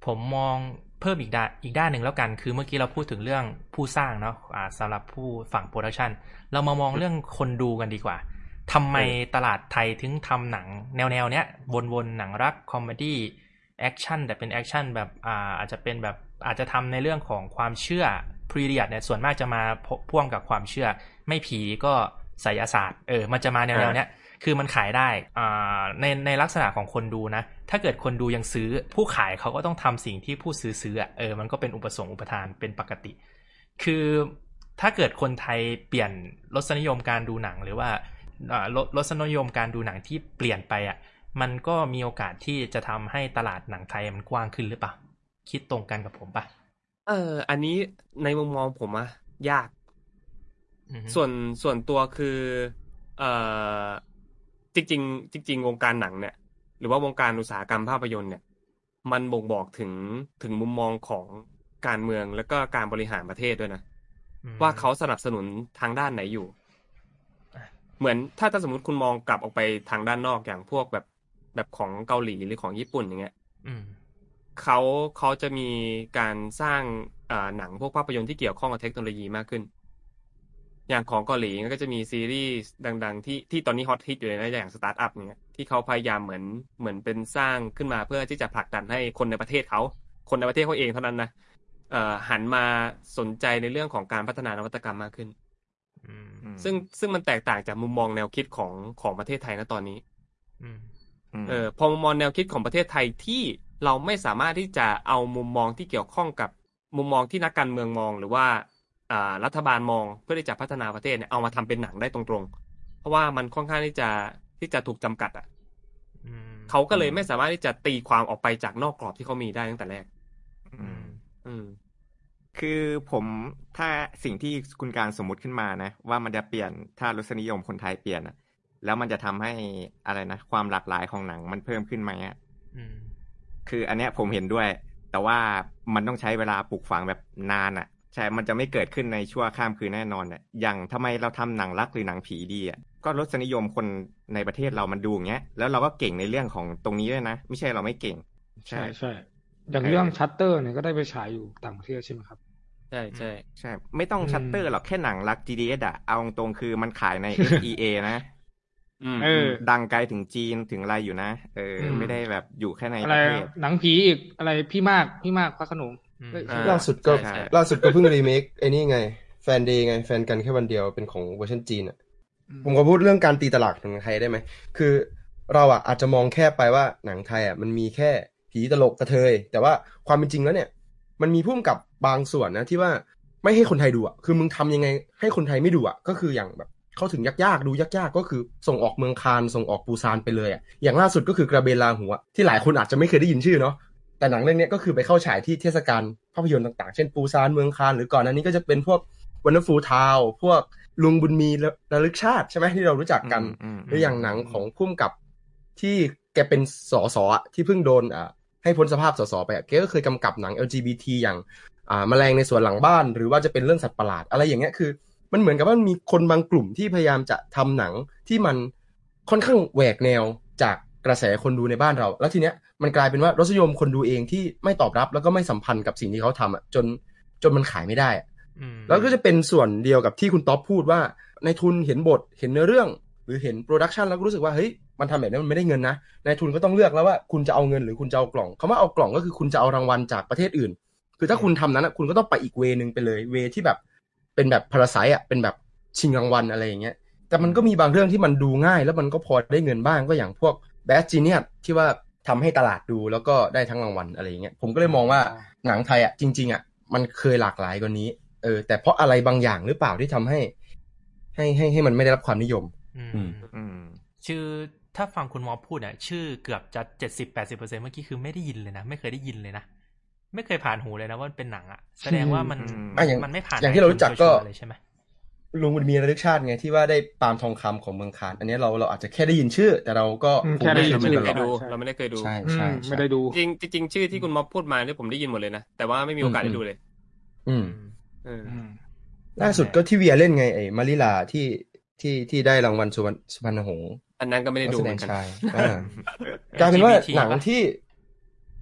ผมมองเพิ่มอีกด้านอีกด้านหนึ่งแล้วกันคือเมื่อกี้เราพูดถึงเรื่องผู้สร้างเนาะอ่าสำหรับผู้ฝั่งโปรดักชันเรามามองเรื่องคนดูกันดีกว่าทำไมตลาดไทยถึงทำหนังแนวๆเนี้ยวนๆหนังรักคอมเมดี้แอคชั่นแต่เป็นแอคชั่นแบบอ่าอาจจะเป็นแบบอาจจะทำในเรื่องของความเชื่อพรีเรียดเนี่ยส่วนมากจะมาพ่วงกับความเชื่อไม่ผีก็ไสยศาสตร์เออมันจะมาแนวๆเนี้ยคือมันขายได้อ่าในในลักษณะของคนดูนะถ้าเกิดคนดูยังซื้อผู้ขายเขาก็ต้องทำสิ่งที่ผู้ซื้อซื้ออ่ะเออมันก็เป็นอุปสงค์อุปทานเป็นปกติคือถ้าเกิดคนไทยเปลี่ยนรสนิยมการดูหนังหรือว่าอ่ารสนิยมการดูหนังที่เปลี่ยนไปอ่ะมันก็มีโอกาสที่จะทำให้ตลาดหนังไทยมันกว้างขึ้นหรือเปล่าคิดตรงกันกับผมปะเอออันนี้ในมุมมองผมอะยากส่วนส่วนตัวคือเออจริงๆจริงๆวงการหนังเนี่ยหรือว่าวงการอุตสาหกรรมภาพยนตร์เนี่ยมันบ่งบอกถึงถึงมุมมองของการเมืองแล้วก็การบริหารประเทศด้วยนะว่าเขาสนับสนุนทางด้านไหนอยู่เหมือนถ้าถ้าสมมติคุณมองกลับออกไปทางด้านนอกอย่างพวกแบบแบบของเกาหลีหรือของญี่ปุ่นอย่างเงี้ยเขาเขาจะมีการสร้างอ่าหนังพวกภาพยนตร์ที่เกี่ยวข้องกับเทคโนโลยีมากขึ้นอย่างของเกาหลีก็จะมีซีรีส์ดังๆที่ที่ตอนนี้ฮอตฮิตอยู่เลยนะอย่างสตาร์ทอัพเนี่ยที่เขาพยายามเหมือนเหมือนเป็นสร้างขึ้นมาเพื่อที่จะผลักดันให้คนในประเทศเขาคนในประเทศเขาเองเท่านั้นนะเอ่อหันมาสนใจในเรื่องของการพัฒนานวัตกรรมมากขึ้นซึ่งซึ่งมันแตกต่างจากมุมมองแนวคิดของของประเทศไทยณตอนนี้เออพอมุมมองแนวคิดของประเทศไทยที่เราไม่สามารถที่จะเอามุมมองที่เกี่ยวข้องกับมุมมองที่นักการเมืองมองหรือว่าอ่ารัฐบาลมองเพื่อที่จะพัฒนาประเทศเนี่ยเอามาทำเป็นหนังได้ตรงๆเพราะว่ามันค่อนข้างที่จะที่จะถูกจำกัดอ่ะเขาก็เลยไม่สามารถที่จะตีความออกไปจากนอกกรอบที่เขามีได้ตั้งแต่แรกอืมอืมคือผมถ้าสิ่งที่คุณการสมมุติขึ้นมานะว่ามันจะเปลี่ยนถ้ารสนิยมคนไทยเปลี่ยนอ่ะแล้วมันจะทำให้อะไรนะความหลากหลายของหนังมันเพิ่มขึ้นไหมอ่ะคืออันเนี้ยผมเห็นด้วยแต่ว่ามันต้องใช้เวลาปลูกฝังแบบนานอ่ะใช่มันจะไม่เกิดขึ้นในชั่วข้ามคืนแน่นอนอ่ะอย่างทำไมเราทำหนังรักหรือหนังผีดีอ่ะก็รสนิยมคนในประเทศเรามันดูอย่างเงี้ยแล้วเราก็เก่งในเรื่องของตรงนี้ด้วยนะไม่ใช่เราไม่เก่งใช่ใช่อย่างเรื่องชัตเตอร์เนี่ยก็ได้ไปฉายอยู่ต่างประเทศใช่ไหมครับใช่ใช่ใช่ไม่ต้องชัตเตอร์หรอกแค่หนังรัก จี ดี เอส อ่ะเอาตรงๆคือมันขายใน เอฟ อี เอ นะเออดังไกลถึงจีนถึงอะไรอยู่นะเออไม่ได้แบบอยู่แค่ในประเทศหนังผีอีกอะไรพี่มากพี่มากพระขนงล่าสุดก็ล่าสุดก็เพิ่งรีเมคไอ้นี่ไงแฟนเดย์ไงแฟนกันแค่วันเดียวเป็นของเวอร์ชันจีนอ่ะผมก็พูดเรื่องการตีตลาดของไทยได้ไหมคือเราอ่ะอาจจะมองแค่ไปว่าหนังไทยอ่ะมันมีแค่ผีตลกกระเทยแต่ว่าความเป็นจริงแล้วเนี่ยมันมีผู้กำกับบางส่วนนะที่ว่าไม่ให้คนไทยดูอ่ะคือมึงทำยังไงให้คนไทยไม่ดูอ่ะก็คืออย่างแบบเข้าถึงยากๆดูยากๆก็คือส่งออกเมืองคานส่งออกปูซานไปเลยอ่ะอย่างล่าสุดก็คือกระเบนลาหัวที่หลายคนอาจจะไม่เคยได้ยินชื่อเนาะแต่หนังเรื่องนี้ก็คือไปเข้าฉายที่เทศกาลภาพยนตร์ต่างๆเช่นปูซานเมืองคานหรือก่อนหน้านี้ก็จะเป็นพวกวันเดอร์ฟูลทาวน์พวกลุงบุญมีระลึกชาติใช่ไหมที่เรารู้จักกันหรืออย่างหนังของพุ่มกับที่แกเป็นสสที่เพิ่งโดนอ่าให้พ้นสภาพสสไปแกก็เคยกำกับหนัง แอล จี บี ที อย่างอ่าแมลงในสวนหลังบ้านหรือว่าจะเป็นเรื่องสัตว์ประหลาดอะไรอย่างเงี้ยคือมันเหมือนกับว่ามีคนบางกลุ่มที่พยายามจะทำหนังที่มันค่อนข้างแหวกแนวจากกระแสคนดูในบ้านเราแล้วทีเนี้ยมันกลายเป็นว่ารสนิยมคนดูเองที่ไม่ตอบรับแล้วก็ไม่สัมพันธ์กับสิ่งที่เขาทำอ่ะจนจนมันขายไม่ได้แล้วก็จะเป็นส่วนเดียวกับที่คุณต๊อปพูดว่าในทุนเห็นบทเห็นเนื้อเรื่องหรือเห็นโปรดักชันแล้วก็รู้สึกว่าเฮ้ยมันทำแบบนี้มันไม่ได้เงินนะในทุนก็ต้องเลือกแล้วว่าคุณจะเอาเงินหรือคุณจะเอากล่องคำว่าเอากล่องก็คือคุณจะเอารางวัลจากประเทศอื่นคือถ้าคุณทำนั้นคุณก็ต้องไปอีกเวนึงไปเลยเวที่แบบเป็นแบบพาราไซต์อ่ะเป็นแบบชิงรางวัลอะไรอย่างเงี้ยแต่มันก็มีบางเรื่องที่มันดูง่ายแล้วมันก็พอได้เงินบ้างก็อย่างพวกแบสจีเนียสที่ว่าทำให้ตลาดดูแล้วก็ได้ทั้งรางวัลอะไรอย่างเงี้ยผมก็เลยมองว่าหนังไทยอ่ะจริงๆอ่ะมันเคยหลากหลายกว่านี้เออแต่เพราะอะไรบางอย่างหรือเปล่าที่ทำให้ให้ให้ให้มันไม่ได้รับความนิยมอืมอืมชื่อถ้าฟังคุณหมอพูดเนี่ยชื่อเกือบจะ เจ็ดสิบถึงแปดสิบเปอร์เซ็นต์ เมื่อกี้คือไม่ได้ยินเลยนะไม่เคยได้ยินเลยนะไม่เคยผ่านหูเลยนะว่าเป็นหนังอ่ะแสดงว่ามันมันไม่ผ่านอย่างที่เรารู้จักก็ใช่ไหมลุงบุญมีระลึกชาติไงที่ว่าได้ปาล์มทองคำของเมืองคานอันนี้เราเราอาจจะแค่ได้ยินชื่อแต่เราก็แค่ได้ยินชื่อเราเราไม่ได้เคยดูใช่ใช่ไม่ได้ดูจริงจริงชื่อที่คุณหมอพูดมาเนี่ยผมได้ยินหมดเลยนะแต่ว่าไม่มีโอกาสได้ดูเลยอืมล่าสุดก็ที่เวียเล่นไงไอ้มาริลาที่ที่ที่ได้รางวัลสุวรรณสุพรรณหงษ์อันนั้นก็ไม่ได้ดูเหมือนกันกลายเป็นว่าหนังที่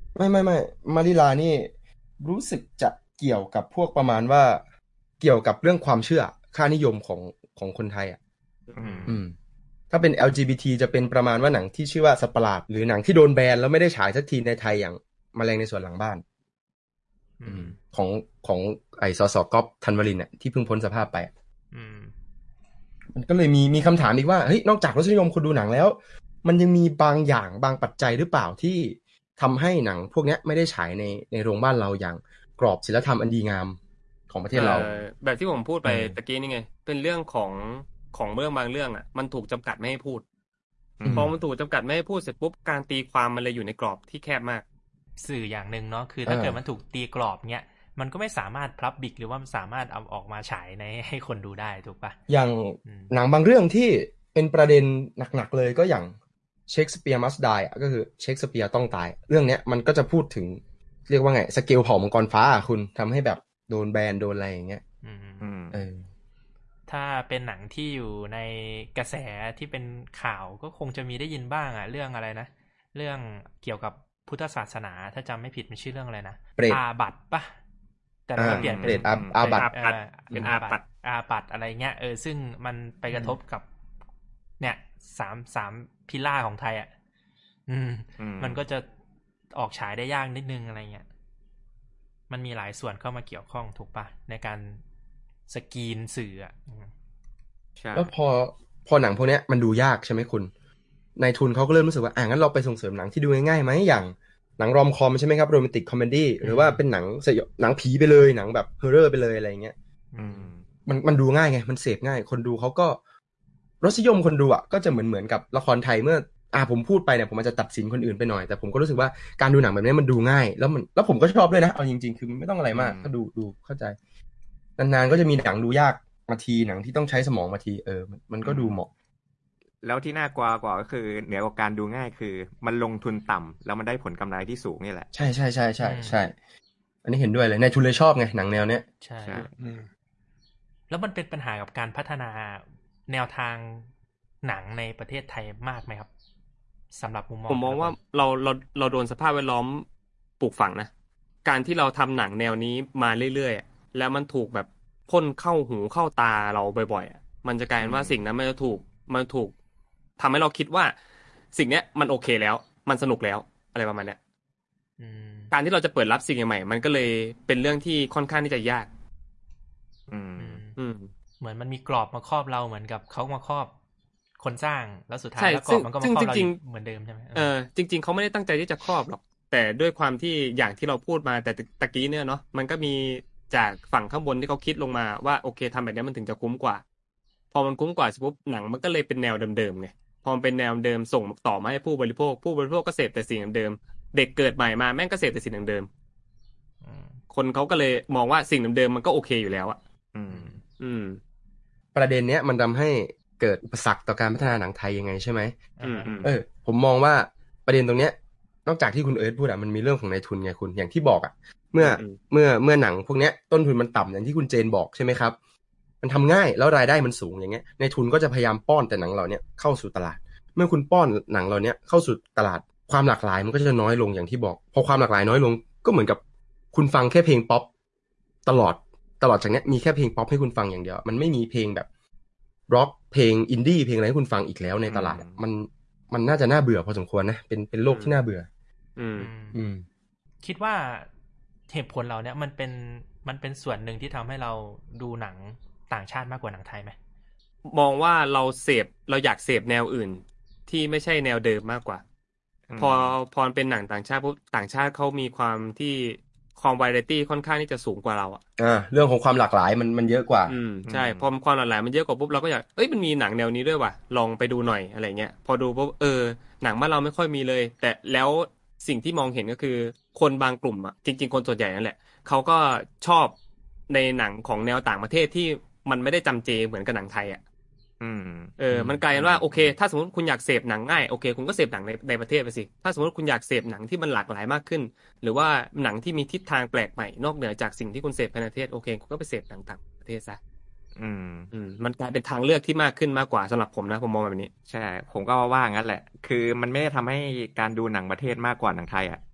ไม่ไม่ไม่มาริลานี่รู้สึกจะเกี่ยวกับพวกประมาณว่าเกี่ยวกับเรื่องความเชื่อค่านิยมของของคนไทยอ่ะอืมอืมถ้าเป็น แอล จี บี ที จะเป็นประมาณว่าหนังที่ชื่อว่าสัตว์ประหลาดหรือหนังที่โดนแบนแล้วไม่ได้ฉายสักทีในไทยอย่างแมลงในสวนหลังบ้านอืมของของไอ้สสก๊อฟธันวรินทร์อ่ะที่เพิ่งพ้นสภาพไปอืมมันก็เลยมีมีคำถามอีกว่าเฮ้ยนอกจากรสนิยมคนดูหนังแล้ว มันยังมีบางอย่างบางปัจจัยหรือเปล่าที่ทำให้หนังพวกนี้ไม่ได้ฉายในในโรงบ้านเราอย่างกรอบศีลธรรมอันดีงามของประเทศเราเอ่อแบบที่ผมพูดไปเออตะกี้นี่ไง เป็นเรื่องของของเรื่องบางเรื่องอ่ะ มันถูกจำกัดไม่ให้พูดอืมพอมันถูกจำกัดไม่ให้พูดเสร็จปุ๊บการตีความมันเลยอยู่ในกรอบที่แคบมากสื่ออย่างหนึ่งเนาะคือถ้าเออเกิดมันถูกตีกรอบเนี้ยมันก็ไม่สามารถพลับบิกหรือว่ามันสามารถเอาออกมาฉายในให้คนดูได้ถูกปะอย่างอืมหนังบางเรื่องที่เป็นประเด็นหนักๆเลยก็อย่างเชคสเปียร์มัสไดอ่ะก็คือเชคสเปียร์ต้องตาย เรื่องเนี้ยมันก็จะพูดถึงเรียกว่าไงสเกลเผ่ามังกรฟ้าอะคุณทำให้แบบโดนแบนโดนอะไรอย่างเงี้ยอืมอืมเออถ้าเป็นหนังที่อยู่ในกระแสที่เป็นข่าวก็คงจะมีได้ยินบ้างอ่ะเรื่องอะไรนะเรื่องเกี่ยวกับพุทธศาสนาถ้าจำไม่ผิดมันชื่อเรื่องอะไรนะเปรตอาบัติปะแต่เราอ่าเปลี่ยนเป็เปรนตอาอาบัติเออเป็นอาบัติอาบัติอะไรเงี้ยเออซึ่งมันไปกระทบกับ เนี่ยสามสามพิล่าของไทยอ่ะอืมอืมมันก็จะออกฉายได้ยากนิดนึงอะไรเงี้ยมันมีหลายส่วนเข้ามาเกี่ยวข้องถูกปะในการสกรีนสื่ออ่ะอืมใช่แล้วพอพอหนังพวกเนี้ยมันดูยากใช่ไหมคุณนายทุนเขาก็เริ่มรู้สึกว่าอ่ะงั้นเราไปส่งเสริมหนังที่ดูง่ายๆไหมอย่างหนังรอมคอมใช่ไหมครับโรแมนติกคอมเมดี้หรือว่าเป็นหนังสยองหนังผีไปเลยหนังแบบฮอร์เรอร์ไปเลยอะไรเงี้ยอืมมันมันดูง่ายไงมันเสพง่าย คนดูเขาก็รสนิยมคนดูอ่ะก็จะเหมือนเหมือนกับละครไทยเมื่ออ่าผมพูดไปเนี่ยผมอาจจะตัดสินคนอื่นไปหน่อยแต่ผมก็รู้สึกว่าการดูหนังแบบนี้มันดูง่าย แล้วมันแล้วผมก็ชอบด้วยนะเอาจริงๆคือไม่ต้องอะไรมากก็ดูดูเข้าใจนานๆก็จะมีหนังดูยากมาทีหนังที่ต้องใช้สมองมาทีเออมันมันก็ดูเหมาะแล้วที่น่ากลัวกว่าก็คือเหนือกว่าการดูง่ายคือ มันลงทุนต่ำแล้วมันได้ผลกำไรที่สูงนี่แหละใช่ใช่ใช่ใช่ใช่ อันนี้เห็นด้วยเลยนายทุนเลยชอบไงหนังแนวเนี้ยใช่ใช่อืมแล้วมันเป็นปัญหากับการพัฒนาแนวทางหนังในประเทศไทยมากไหมครับสำหรับมุมมองผมมองว่าเราเราเราโดนสภาพแวดล้อมปลูกฝังนะการที่เราทำหนังแนวนี้มาเรื่อยๆอะแล้วมันถูกแบบพ่นเข้าหูเข้าตาเราบ่อยๆอะมันจะกลายเป็นว่าสิ่งนั้นมันจะถูกมันถูกทำให้เราคิดว่าสิ่งเนี้ยมันโอเคแล้ว มันสนุกแล้วอะไรประมาณเนี้ยอืมการที่เราจะเปิดรับสิ่งใหม่ๆมันก็เลยเป็นเรื่องที่ค่อนข้างที่จะยากอืมอืมอืมเหมือนมันมีกรอบมาครอบเราเหมือนกับเขามาครอบคนสร้างแล้วสุดท้ายใช่แล้วกรอบมันก็มาซึ่งครอบเราจริงอีกเหมือนเดิมใช่ไหมเออจริง ๆเขาไม่ได้ตั้งใจที่จะครอบหรอก แต่ด้วยความที่อย่างที่เราพูดมาแต่ตะกี้เนี่ยเนาะมันก็มีจากฝั่งข้างบนที่เขาคิดลงมาว่าโอเคทำแบบนี้มันถึงจะคุ้มกว่า พอมันคุ้มกว่าปุ๊บหนังมันก็เลยเป็นแนวเดิมๆไงพอมันเป็นแนวเดิมส่งต่อมาให้ผู้บริโภคผู้บริโภคก็เสพแต่สิ่งเดิมๆเด็กเกิดใหม่มาแม่งก็เสพแต่สิ่งเดิมอืมๆคนเขาก็เลยมองว่าสิ่งเดิมๆมันก็โอเคอยู่แล้วอ่ะอืมอืมประเด็นเนี้ยมันทำให้เกิดอุปสรรคต่อการพัฒนาหนังไทยยังไงใช่ไหมอืมอืมเออผมมองว่าประเด็นตรงเนี้ยนอกจากที่คุณเอิร์ธพูดอะมันมีเรื่องของนายทุนไงคุณอย่างที่บอกอะเมื่ออืมเมื่อเมื่อหนังพวกเนี้ยต้นทุนมันต่ำอย่างที่คุณเจนบอกใช่ไหมครับมันทำง่ายแล้วรายได้มันสูงอย่างเงี้ยนายทุนก็จะพยายามป้อนแต่หนังเหล่าเนี้ยเข้าสู่ตลาด เมื่อคุณป้อนหนังเหล่าเนี้ยเข้าสู่ตลาดความหลากหลายมันก็จะน้อยลงอย่างที่บอกพอความหลากหลายน้อยลงก็เหมือนกับคุณฟังแค่เพลงป๊อปตลอดตลอดจากเนี้ยมีแค่เพลงป๊อปให้คุณฟังอย่างเดียวมันไม่มีเพลงแบบร็อกเพลงอินดี้เพลงอะไรให้คุณฟังอีกแล้วในตลาดอะมัน มันน่าจะน่าเบื่อพอสมควรนะเป็นเป็นโลกที่น่าเบื่ออืมอืมอืมคิดว่าเหตุผลเราเนี่ยมันเป็นมันเป็นส่วนหนึ่งที่ทำให้เราดูหนังต่างชาติมากกว่าหนังไทยไหมมองว่าเราเสพเราอยากเสพแนวอื่น ที่ไม่ใช่แนวเดิมมากกว่าอืมพอพอเป็นหนังต่างชาติปุ๊บต่างชาติเขามีความที่ความวาไรตี้ค่อนข้างที่จะสูงกว่าเราอ่ะอ่าเรื่องของความหลากหลายมันมันเยอะกว่าอืมใช่พอความหลากหลายมันเยอะกว่าปุ๊บเราก็อยากเอ้ยมันมีหนังแนวนี้ด้วยว่ะลองไปดูหน่อยอะไรเงี้ยพอดูปุ๊บเออหนังบ้านเราไม่ค่อยมีเลย แต่แล้วสิ่งที่มองเห็นก็คือคนบางกลุ่มอ่ะจริง ๆ คนส่วนใหญ่นั่นแหละเขาก็ชอบในหนังของแนวต่างประเทศที่มันไม่ได้จำเจเหมือนกับหนังไทยอ่ะอืมเออมันกลายเป็นว่าโอเคถ้าสมมติคุณอยากเสพหนังง่ายโอเคคุณก็เสพหนังในในประเทศไปสิถ้าสมมติคุณอยากเสพหนังที่มันหลากหลายมากขึ้น หรือว่าหนังที่มีทิศทางแปลกใหม่นอกเหนือจากสิ่งที่คุณเสพภายในประเทศโอเคคุณก็ไปเสพหนังต่างประเทศซะอืมอืมมันกลายเป็นทางเลือกที่มากขึ้นมากกว่าสำหรับผมนะผมมองแบบนี้ใช่ ผมก็ว่างั้นแหละ คือมันไม่ได้ทำให้การดูหนังประเทศมากกว่าหนังไทยอ่ะ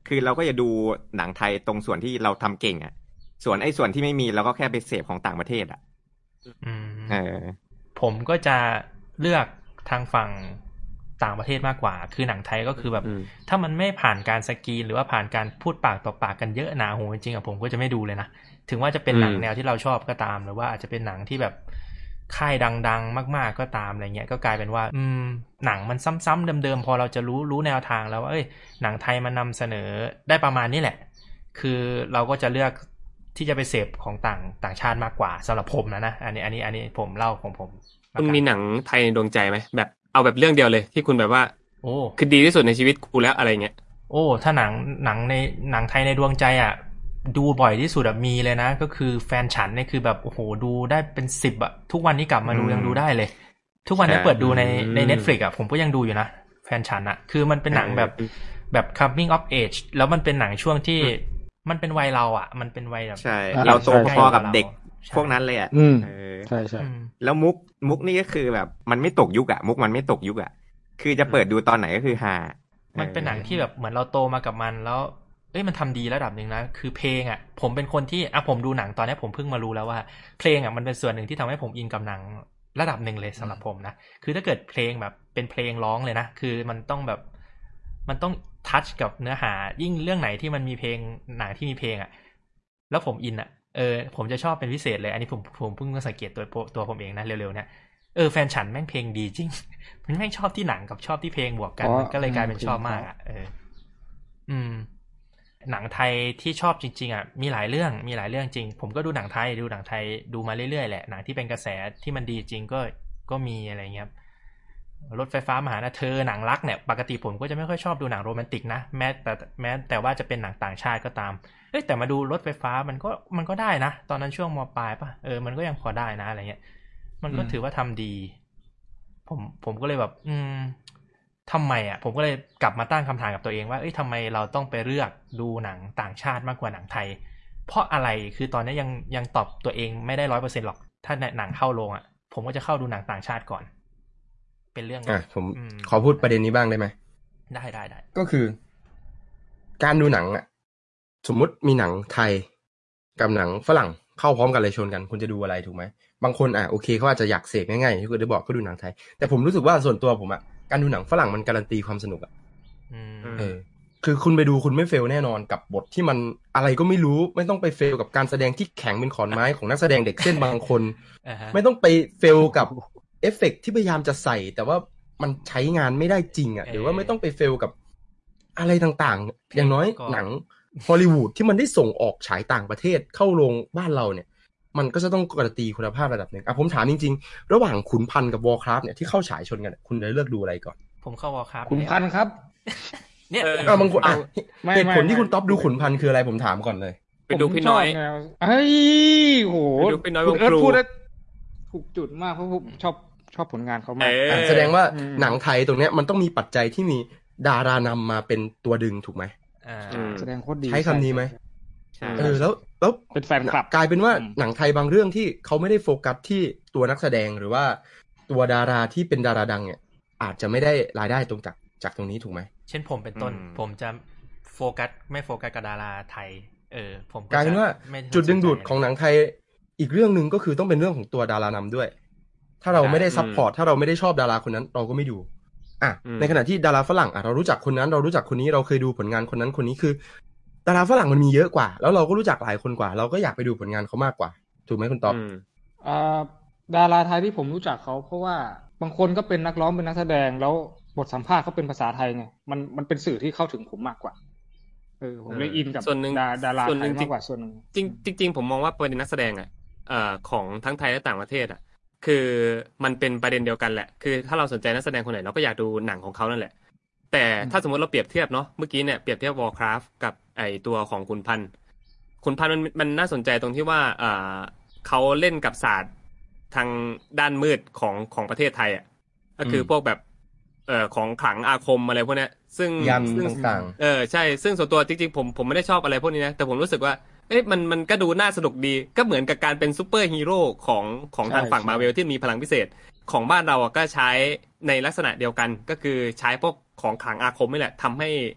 คือเราก็จะดูหนังไทยตรงส่วนที่เราทำเก่งอ่ะส่วนไอ้ส่วนที่ไม่มีเราก็แค่ไปเสพของต่างประเทศอ่ะอืมเออผมก็จะเลือกทางฝั่งต่างประเทศมากกว่าคือหนังไทยก็คือแบบถ้ามันไม่ผ่านการสกรีนหรือว่าผ่านการพูดปากต่อปากกันเยอะหนาหูจริงๆอ่ะผมก็จะไม่ดูเลยนะถึงว่าจะเป็นหนังแนวที่เราชอบก็ตามหรือว่าอาจจะเป็นหนังที่แบบค่ายดังๆมากๆก็ตามอะไรเงี้ยก็กลายเป็นว่าอืมหนังมันซ้ำๆเดิมๆพอเราจะรู้รู้แนวทางแล้วว่าเอ้ยหนังไทยมันนำเสนอได้ประมาณนี้แหละคือเราก็จะเลือกที่จะไปเสพของต่างต่างชาติมากกว่าสำหรับผมนะนะอันนี้อันนี้อันนี้ผมเล่าของผมคุณมีหนังไทยในดวงใจไหมแบบเอาแบบเรื่องเดียวเลยที่คุณแบบว่าโอ้คือดีที่สุดในชีวิตกูแล้วอะไรเงี้ยโอ้ถ้าหนังหนังในหนังไทยในดวงใจอ่ะดูบ่อยที่สุดมีเลยนะก็คือแฟนฉันเนี่ยคือแบบโอ้โหดูได้เป็นสิบอ่ะทุกวันนี้กลับมาดูยังดูได้เลยทุกวันนี้เปิดดูในใน Netflix อ่ะผมก็ยังดูอยู่นะแฟนฉันอ่ะคือมันเป็นหนังแบบแบบ coming of age แล้วมันเป็นหนังช่วงที่มันเป็นวัยเราอ่ะมันเป็นวัยแบบใช่เราโตพอกับเด็กพวกนั้นเลยอ่ะเออใช่ใช่แล้วมุกมุกนี่ก็คือแบบมันไม่ตกยุคอ่ะมุกมันไม่ตกยุคอ่ะคือจะเปิดดูตอนไหนก็คือฮามันเป็นหนังที่แบบเหมือนเราโตมากับมันแล้วเอ้ยมันทำดีระดับหนึ่งนะคือเพลงอ่ะผมเป็นคนที่อ่ะผมดูหนังตอนนี้ผมเพิ่งมารู้แล้วว่าเพลงอ่ะมันเป็นส่วนหนึ่งที่ทำให้ผมอินกับหนังระดับหนึ่งเลยสำหรับผมนะคือถ้าเกิดเพลงแบบเป็นเพลงร้องเลยนะคือมันต้องแบบมันต้องทัชกับเนื้อหายิ่งเรื่องไหนที่มันมีเพลงหนังที่มีเพลงอ่ะแล้วผมอินอ่ะเออผมจะชอบเป็นพิเศษเลยอันนี้ผมผมเพิ่งมาสังเกตตัวตัวผมเองนะเร็วๆเนี่ยเออแฟนฉันแม่งเพลงดีจริงมันแม่งชอบที่หนังกับชอบที่เพลงบวกกันมันก็เลยกลายเป็นชอบมากอ่ะเอออืมหนังไทยที่ชอบจริงๆอ่ะมีหลายเรื่องมีหลายเรื่องจริงผมก็ดูหนังไทยดูหนังไทยดูมาเรื่อยๆแหละหนังที่เป็นกระแสที่มันดีจริงก็ก็มีอะไรเงี้ยรถไฟฟ้ามาหานะเธอหนังรักเนี่ยปกติผมก็จะไม่ค่อยชอบดูหนังโรแมนติกนะแม้แต่แม้แต่ว่าจะเป็นหนังต่างชาติก็ตามเอ้ยแต่มาดูรถไฟฟ้ามันก็มันก็ได้นะตอนนั้นช่วงม.ปลายป่ะเออมันก็ยังพอได้นะอะไรเงี้ยมันก็ถือว่าทำดีผมผมก็เลยแบบอืมทำไมอ่ะผมก็เลยกลับมาตั้งคำถามกับตัวเองว่าเอ้ยทำไมเราต้องไปเลือกดูหนังต่างชาติมากกว่าหนังไทยเพราะอะไรคือตอนนี้ยังยังตอบตัวเองไม่ได้ ร้อยเปอร์เซ็นต์ หรอกถ้าหนังเข้าโรงอ่ะผมก็จะเข้าดูหนังต่างชาติก่อนเป็นเรื่องอ่ะผมขอพูดประเด็นนี้บ้างได้ไหมได้ได้ได้ก็คือการดูหนังอ่ะสมมุติมีหนังไทยกับหนังฝรั่งเข้าพร้อมกันเลยชนกันคุณจะดูอะไรถูกไหมบางคนอ่ะโอเคเขาอาจจะอยากเสพง่ายๆที่คุณได้บอกก็ดูหนังไทยแต่ผมรู้สึกว่าส่วนตัวผมอ่ะการดูหนังฝรั่งมันการันตีความสนุกอ่ะเออคือคุณไปดูคุณไม่เฟลแน่นอนกับบทที่มันอะไรก็ไม่รู้ไม่ต้องไปเฟลกับการแสดงที่แข็งเป็นขอนไม้ของนักแสดงเด็กเส้นบางคน ไม่ต้องไปเฟลกับเอฟเฟกต์ที่พยายามจะใส่แต่ว่ามันใช้งานไม่ได้จริงอ่ะหรือว่าไม่ต้องไปเฟลกับอะไรต่างๆอย่างน้อยหนังฮอลลีวูดที่มันได้ส่งออกฉายต่างประเทศเข้าโรงบ้านเราเนี่ยมันก็จะต้องการันตีคุณภาพระดับหนึ่งอ่ะผมถามจริงๆระหว่างขุนพันธ์กับวอร์คราฟต์เนี่ยที่เข้าฉายชนกันคุณจะเลือกดูอะไรก่อนผมเข้าวอร์คราฟต์ขุนพันธ์ครับเนี่ยเออบางคนอ่ะเหตุผลที่คุณต๊อปดูขุนพันธ์คืออะไรผมถามก่อนเลยไปดูพี่น้อยเอ้ยโหคุณเอิร์ธพูดได้ถูกจุดมากเพราะผมชอบชอบผลงานเขามากแสดงว่าหนังไทยตรงเนี้ยมันต้องมีปัจจัยที่มีดารานำมาเป็นตัวดึงถูกไหมแสดงโคตรดีใช้คำนี้ไหมเออแล้วแล้วเป็นแฟนคลับกลายเป็นว่าหนังไทยบางเรื่องที่เขาไม่ได้โฟกัสที่ตัวนักแสดงหรือว่าตัวดาราที่เป็นดาราดังเนี่ยอาจจะไม่ได้รายได้ตรงจากจากตรงนี้ถูกไหมเช่นผมเป็นต้นผมจะโฟกัสไม่โฟกัสกับดาราไทยเออผมกลายเป็นว่าจุดดึงดูดของหนังไทยอีกเรื่องนึงก็คือต้องเป็นเรื่องของตัวดารานำด้วยถ้าเราไม่ได้ซัพพอร์ตถ้าเราไม่ได้ชอบดาราคนนั้นเราก็ไม่ดูอ่ะในขณะที่ดาราฝรั่งอ่ะเรารู้จักคนนั้นเรารู้จักคนนี้เราเคยดูผลงานคนนั้นคนนี้คือดาราฝรั่งมันมีเยอะกว่าแล้วเราก็รู้จักหลายคนกว่าเราก็อยากไปดูผลงานเขามากกว่าถูกไหมคุณต๊อบอ่าดาราไทยที่ผมรู้จักเขาเพราะว่าบางคนก็เป็นนักร้องเป็นนักแสดงแล้วบทสัมภาษณ์เขาเป็นภาษาไทยไงมันมันเป็นสื่อที่เข้าถึงผมมากกว่าเออผมเลยอินกับส่วนหนึ่งดาราไทยมากกว่าส่วนนึงจริงจริงผมมองว่าประเด็นนักแสดงอ่ะเอ่อของทั้งไทยและต่างประเทศอ่ะคือมันเป็นประเด็นเดียวกันแหละคือถ้าเราสนใจนักแสดงคนไหนเราก็อยากดูหนังของเขานั่นแหละแต่ถ้าสมมติเราเปรียบเทียบเนาะเมื่อกี้เนี่ยเปรียบเทียบ Warcraft กับไอตัวของขุนพันธ์ขุนพันธ์มันมันน่าสนใจตรงที่ว่าเอ่อเขาเล่นกับศาสตร์ทางด้านมืดของของประเทศไทยอ่ะก็คือพวกแบบเอ่อของขลังอาคมอะไรพวกเนี้ยซึ่งยันต่างๆเออใช่ซึ่งส่วนตัวจริงๆผมผมไม่ได้ชอบอะไรพวกนี้นะแต่ผมรู้สึกว่าเอ๊ะมันมันก็ดูน่าสนุกดีก็เหมือนกับการเป็นซูเปอร์ฮีโร่ของของทางฝั่ง Marvel ที่มีพลังพิเศษของบ้านเราก็ใช้ในลักษณะเดียวกันก็คือใช้พวกของขลังอาคมนี่แหละทำให้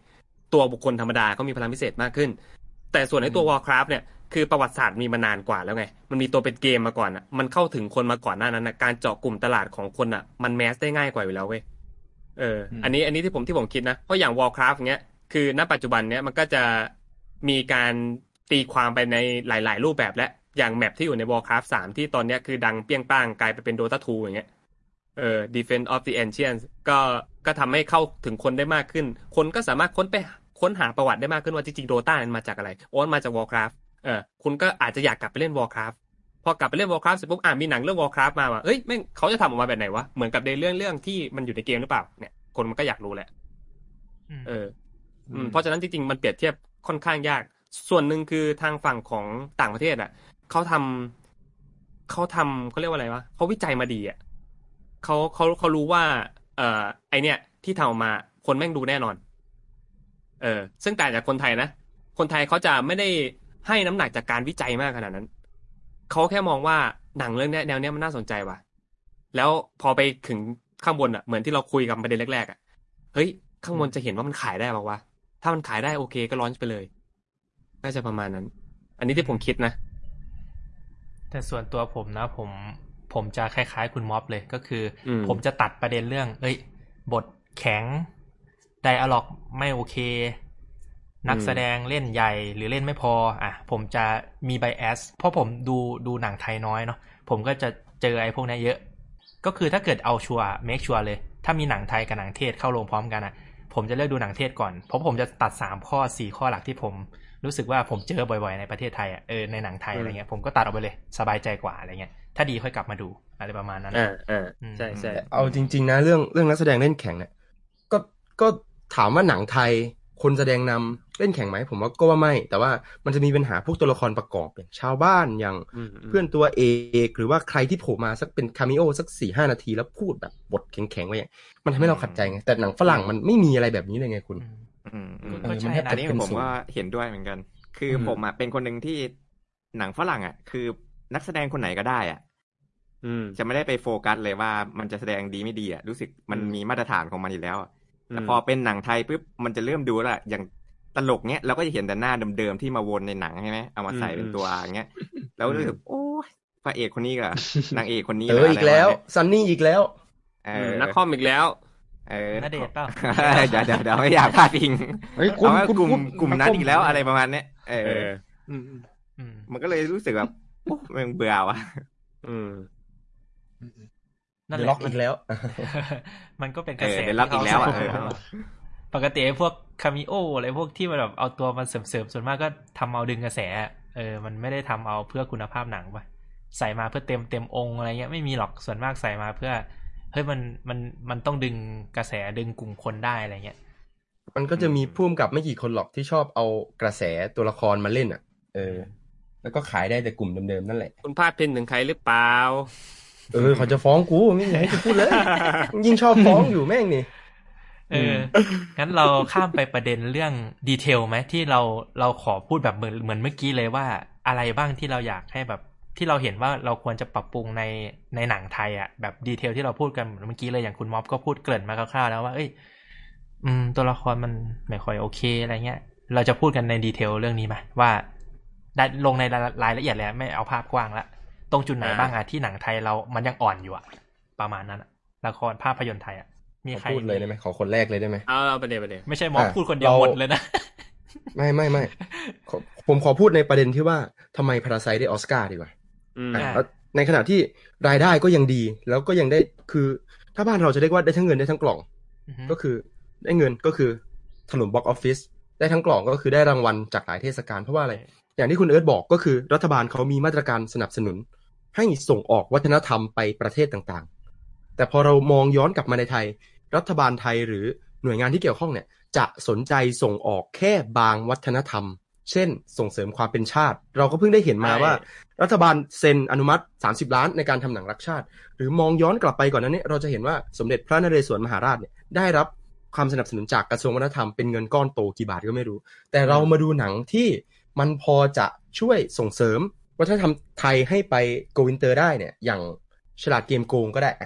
ตัวบุคคลธรรมดาเขามีพลังพิเศษมากขึ้นแต่ส่วนในตัว Warcraft เนี่ยคือประวัติศาสตร์มีมานานกว่าแล้วไงมันมีตัวเป็นเกมมาก่อนอ่ะมันเข้าถึงคนมาก่อนหน้านั้นนะการเจาะกลุ่มตลาดของคนอ่ะมันแมสได้ง่ายกว่าอยู่แล้วเว้ยเอออันนี้อันนี้ที่ผมที่ผมคิดนะเพราะอย่าง Warcraft เงี้ยคือณปัจจุบันเนี้ยมันก็จะมีการตีความไปในหลายๆรูปแบบและอย่างแมปที่อยู่ใน Warcraft สามที่ตอนนี้คือดังเปี้ยงป้างกลายไปเป็น Dota ทูอย่างเงี้ยเออ Defense of the Ancients ก็ก็ทำให้เข้าถึงคนได้มากขึ้นคนก็สามารถค้นไปค้นหาประวัติได้มากขึ้นว่าจริงๆ Dota มันมาจากอะไรโอ้มาจาก Warcraft เออคุณก็อาจจะอยากกลับไปเล่น Warcraft พอกลับไปเล่น Warcraft เสร็จปุ๊บอ่ะมีหนังเรื่อง Warcraft มาว่าเอ้ยแม่งเขาจะทำออกมาแบบไหนวะเหมือนกับในเรื่องเรื่องที่มันอยู่ในเกมหรือเปล่าเนี่ยคนมันก็อยากรู้แหละเอออืมเพราะฉะนั้นจริงๆมันเปรียบเทียบค่อนข้างยากส่วนหนึ่งคือทางฝั่งของต่างประเทศอ่ะเขาทำเขาทำเขาเรียกว่าอะไรวะเขาวิจัยมาดีอ่ะเขาเขาเขารู้ว่าเอ่อไอเนี้ยที่ทำออกมาคนแม่งดูแน่นอนเออซึ่งต่างจากคนไทยนะคนไทยเขาจะไม่ได้ให้น้ำหนักจากการวิจัยมากขนาดนั้นเขาแค่มองว่าหนังเรื่องนี้แนวเนี้ยมันน่าสนใจว่ะแล้วพอไปถึงข้างบนอ่ะเหมือนที่เราคุยกันประเด็นแรกๆอ่ะเฮ้ยข้างบนจะเห็นว่ามันขายได้ป่าววะถ้ามันขายได้โอเคก็ลอนช์ไปเลยน่าจะประมาณนั้นอันนี้ที่ผมคิดนะแต่ส่วนตัวผมนะผมผมจะคล้ายๆคุณม็อบเลยก็คือผมจะตัดประเด็นเรื่องเอ้ยบทแข็งไดอะล็อกไม่โอเคนักแสดงเล่นใหญ่หรือเล่นไม่พออ่ะผมจะมีไบแอสเพราะผมดูดูหนังไทยน้อยเนาะผมก็จะเจอไอ้พวกนี้เยอะก็คือถ้าเกิดเอาชัวร์เมคชัวร์เลยถ้ามีหนังไทยกับหนังเทศเข้าโรงพร้อมกันอ่ะผมจะเลือกดูหนังเทศก่อนเพราะผมจะตัดสามข้อสี่ข้อหลักที่ผมรู้สึกว่าผมเจอบ่อยๆในประเทศไทยอ่ะเออในหนังไทยอะไรเงี้ยผมก็ตัดออกไปเลยสบายใจกว่าอะไรเงี้ยถ้าดีค่อยกลับมาดูอะไรประมาณนั้นอ่าอ่าใช่ใช่เอาจริงๆนะเรื่องเรื่องนักแสดงเล่นแข่งเนี่ยก็ก็ถามว่าหนังไทยคนแสดงนำเล่นแข่งไหมผมว่าก็ว่าไม่แต่ว่ามันจะมีปัญหาพวกตัวละครประกอบอย่างชาวบ้านอย่างเพื่อนตัวเอกหรือว่าใครที่โผล่มาสักเป็นคาเมโอสัก สี่ห้า นาทีแล้วพูดแบบบทแข็งๆไว้อย่างมันทำให้เราขัดใจไงแต่หนังฝรั่งมันไม่มีอะไรแบบนี้เลยไงคุณอืมก็ใช่อันนี้ผมว่าเห็นด้วยเหมือนกันคือผมอ่ะเป็นคนหนึ่งที่หนังฝรั่งอ่ะคือนักแสดงคนไหนก็ได้อ่ะจะไม่ได้ไปโฟกัสเลยว่ามันจะแสดงดีไม่ดีอ่ะรู้สึกมันมีมาตรฐานของมันอยู่แล้วแต่พอเป็นหนังไทยปุ๊บมันจะเริ่มดูแล้วอย่างตลกเนี้ยเราก็จะเห็นแต่หน้าเดิมๆที่มาวนในหนังใช่ไหมเอามาใส่เป็นตัวอย่างเงี้ยแล้วรู้สึกโอ้ยพระเอกคนนี้กับนางเอกคนนี้เอออีกแล้วซันนี่อีกแล้วนักคอมอีกแล้วเออณเดชน์เปล่าเดี๋ยวเดี๋ยวเดี๋ยวไม่อยากพลาดพิงเอาว่ากลุ่มกลุ่มนั้นอีกแล้วอะไรประมาณเนี้ยเออมันก็เลยรู้สึกแบบโอ้มันเบื่อว่ะอืมนั่นแหละล็อกอีกแล้วมันก็เป็นกระแสที่ล็อกอีกแล้วอ่ะปกติไอ้พวกคาเมโออะไรพวกที่มันแบบเอาตัวมาเสริมๆส่วนมากก็ทำเอาดึงกระแสเออมันไม่ได้ทำเอาเพื่อคุณภาพหนังป่ะใส่มาเพื่อเต็มเต็มองค์อะไรเงี้ยไม่มีหรอกส่วนมากใส่มาเพื่อเฮ้ยมันมันมันต้องดึงกระแสดึงกลุ่มคนได้อะไรเงี้ยมันก็จะมีผู้กำกับไม่กี่คนหรอกที่ชอบเอากระแสตัวละครมาเล่นอ่ะเออแล้วก็ขายได้แต่กลุ่มเดิมๆนั่นแหละคุณพลาดพิงถึงใครหรือเปล่าเออเขาจะฟ้องกูไม่อยากให้กูพูดเลยยิ่งชอบฟ้องอยู่แม่งนี่เอองั้นเราข้ามไปประเด็นเรื่องดีเทลไหมที่เราเราขอพูดแบบเหมือนเหมือนเมื่อกี้เลยว่าอะไรบ้างที่เราอยากให้แบบที่เราเห็นว่าเราควรจะปรับปรุงในในหนังไทยอ่ะแบบดีเทลที่เราพูดกันเมื่อกี้เลยอย่างคุณม็อบก็พูดเกริ่นมาคร่าวๆแล้วว่าเอ้ยอืมตัวละครมันไม่ค่อยโอเคอะไรเงี้ยเราจะพูดกันในดีเทลเรื่องนี้ไหมว่าได้ลงในรายละเอียดแล้วไม่เอาภาพกว้างละตรงจุดไหนบ้างอ่ะที่หนังไทยเรามันยังอ่อนอยู่อ่ะประมาณนั้นละครภาพยนตร์ไทยอ่ะมีใครพูดเลยได้ไหมขอคนแรกเลยได้ไหมเอาประเด็นประเด็นไม่ใช่ม็อบพูดคนเดียวหมดเลยนะไม่ไม่ไม่ผมขอพูดในประเด็นที่ว่าทำไมพาราไซต์ได้ออสการ์ดีกว่าในขณะที่รายได้ก็ยังดีแล้วก็ยังได้คือถ้าบ้านเราจะเรียกว่าได้ทั้งเงินได้ทั้งกล่องก็คือได้เงินก็คือถล่มบ็อกซ์ออฟฟิศได้ทั้งกล่องก็คือได้รางวัลจากหลายเทศกาลเพราะว่าอะไรอย่างที่คุณเอิร์ธบอกก็คือรัฐบาลเขามีมาตรการสนับสนุนให้ส่งออกวัฒนธรรมไปประเทศต่างๆแต่พอเรามองย้อนกลับมาในไทยรัฐบาลไทยหรือหน่วยงานที่เกี่ยวข้องเนี่ยจะสนใจส่งออกแค่บางวัฒนธรรมเช่นส่งเสริมความเป็นชาติเราก็เพิ่งได้เห็นมาว่ารัฐบาลเซ็นอนุมัติสามสิบล้านในการทำหนังรักชาติหรือมองย้อนกลับไปก่อนนั้นเนี่ยเราจะเห็นว่าสมเด็จพระนเรศวรมหาราชเนี่ยได้รับความสนับสนุนจากกระทรวงวัฒนธรรมเป็นเงินก้อนโตกี่บาทก็ไม่รู้แต่เรามาดูหนังที่มันพอจะช่วยส่งเสริมวัฒนธรรมไทยให้ไปโกอินเตอร์ได้เนี่ยอย่างฉลาดเกมโกงก็ได้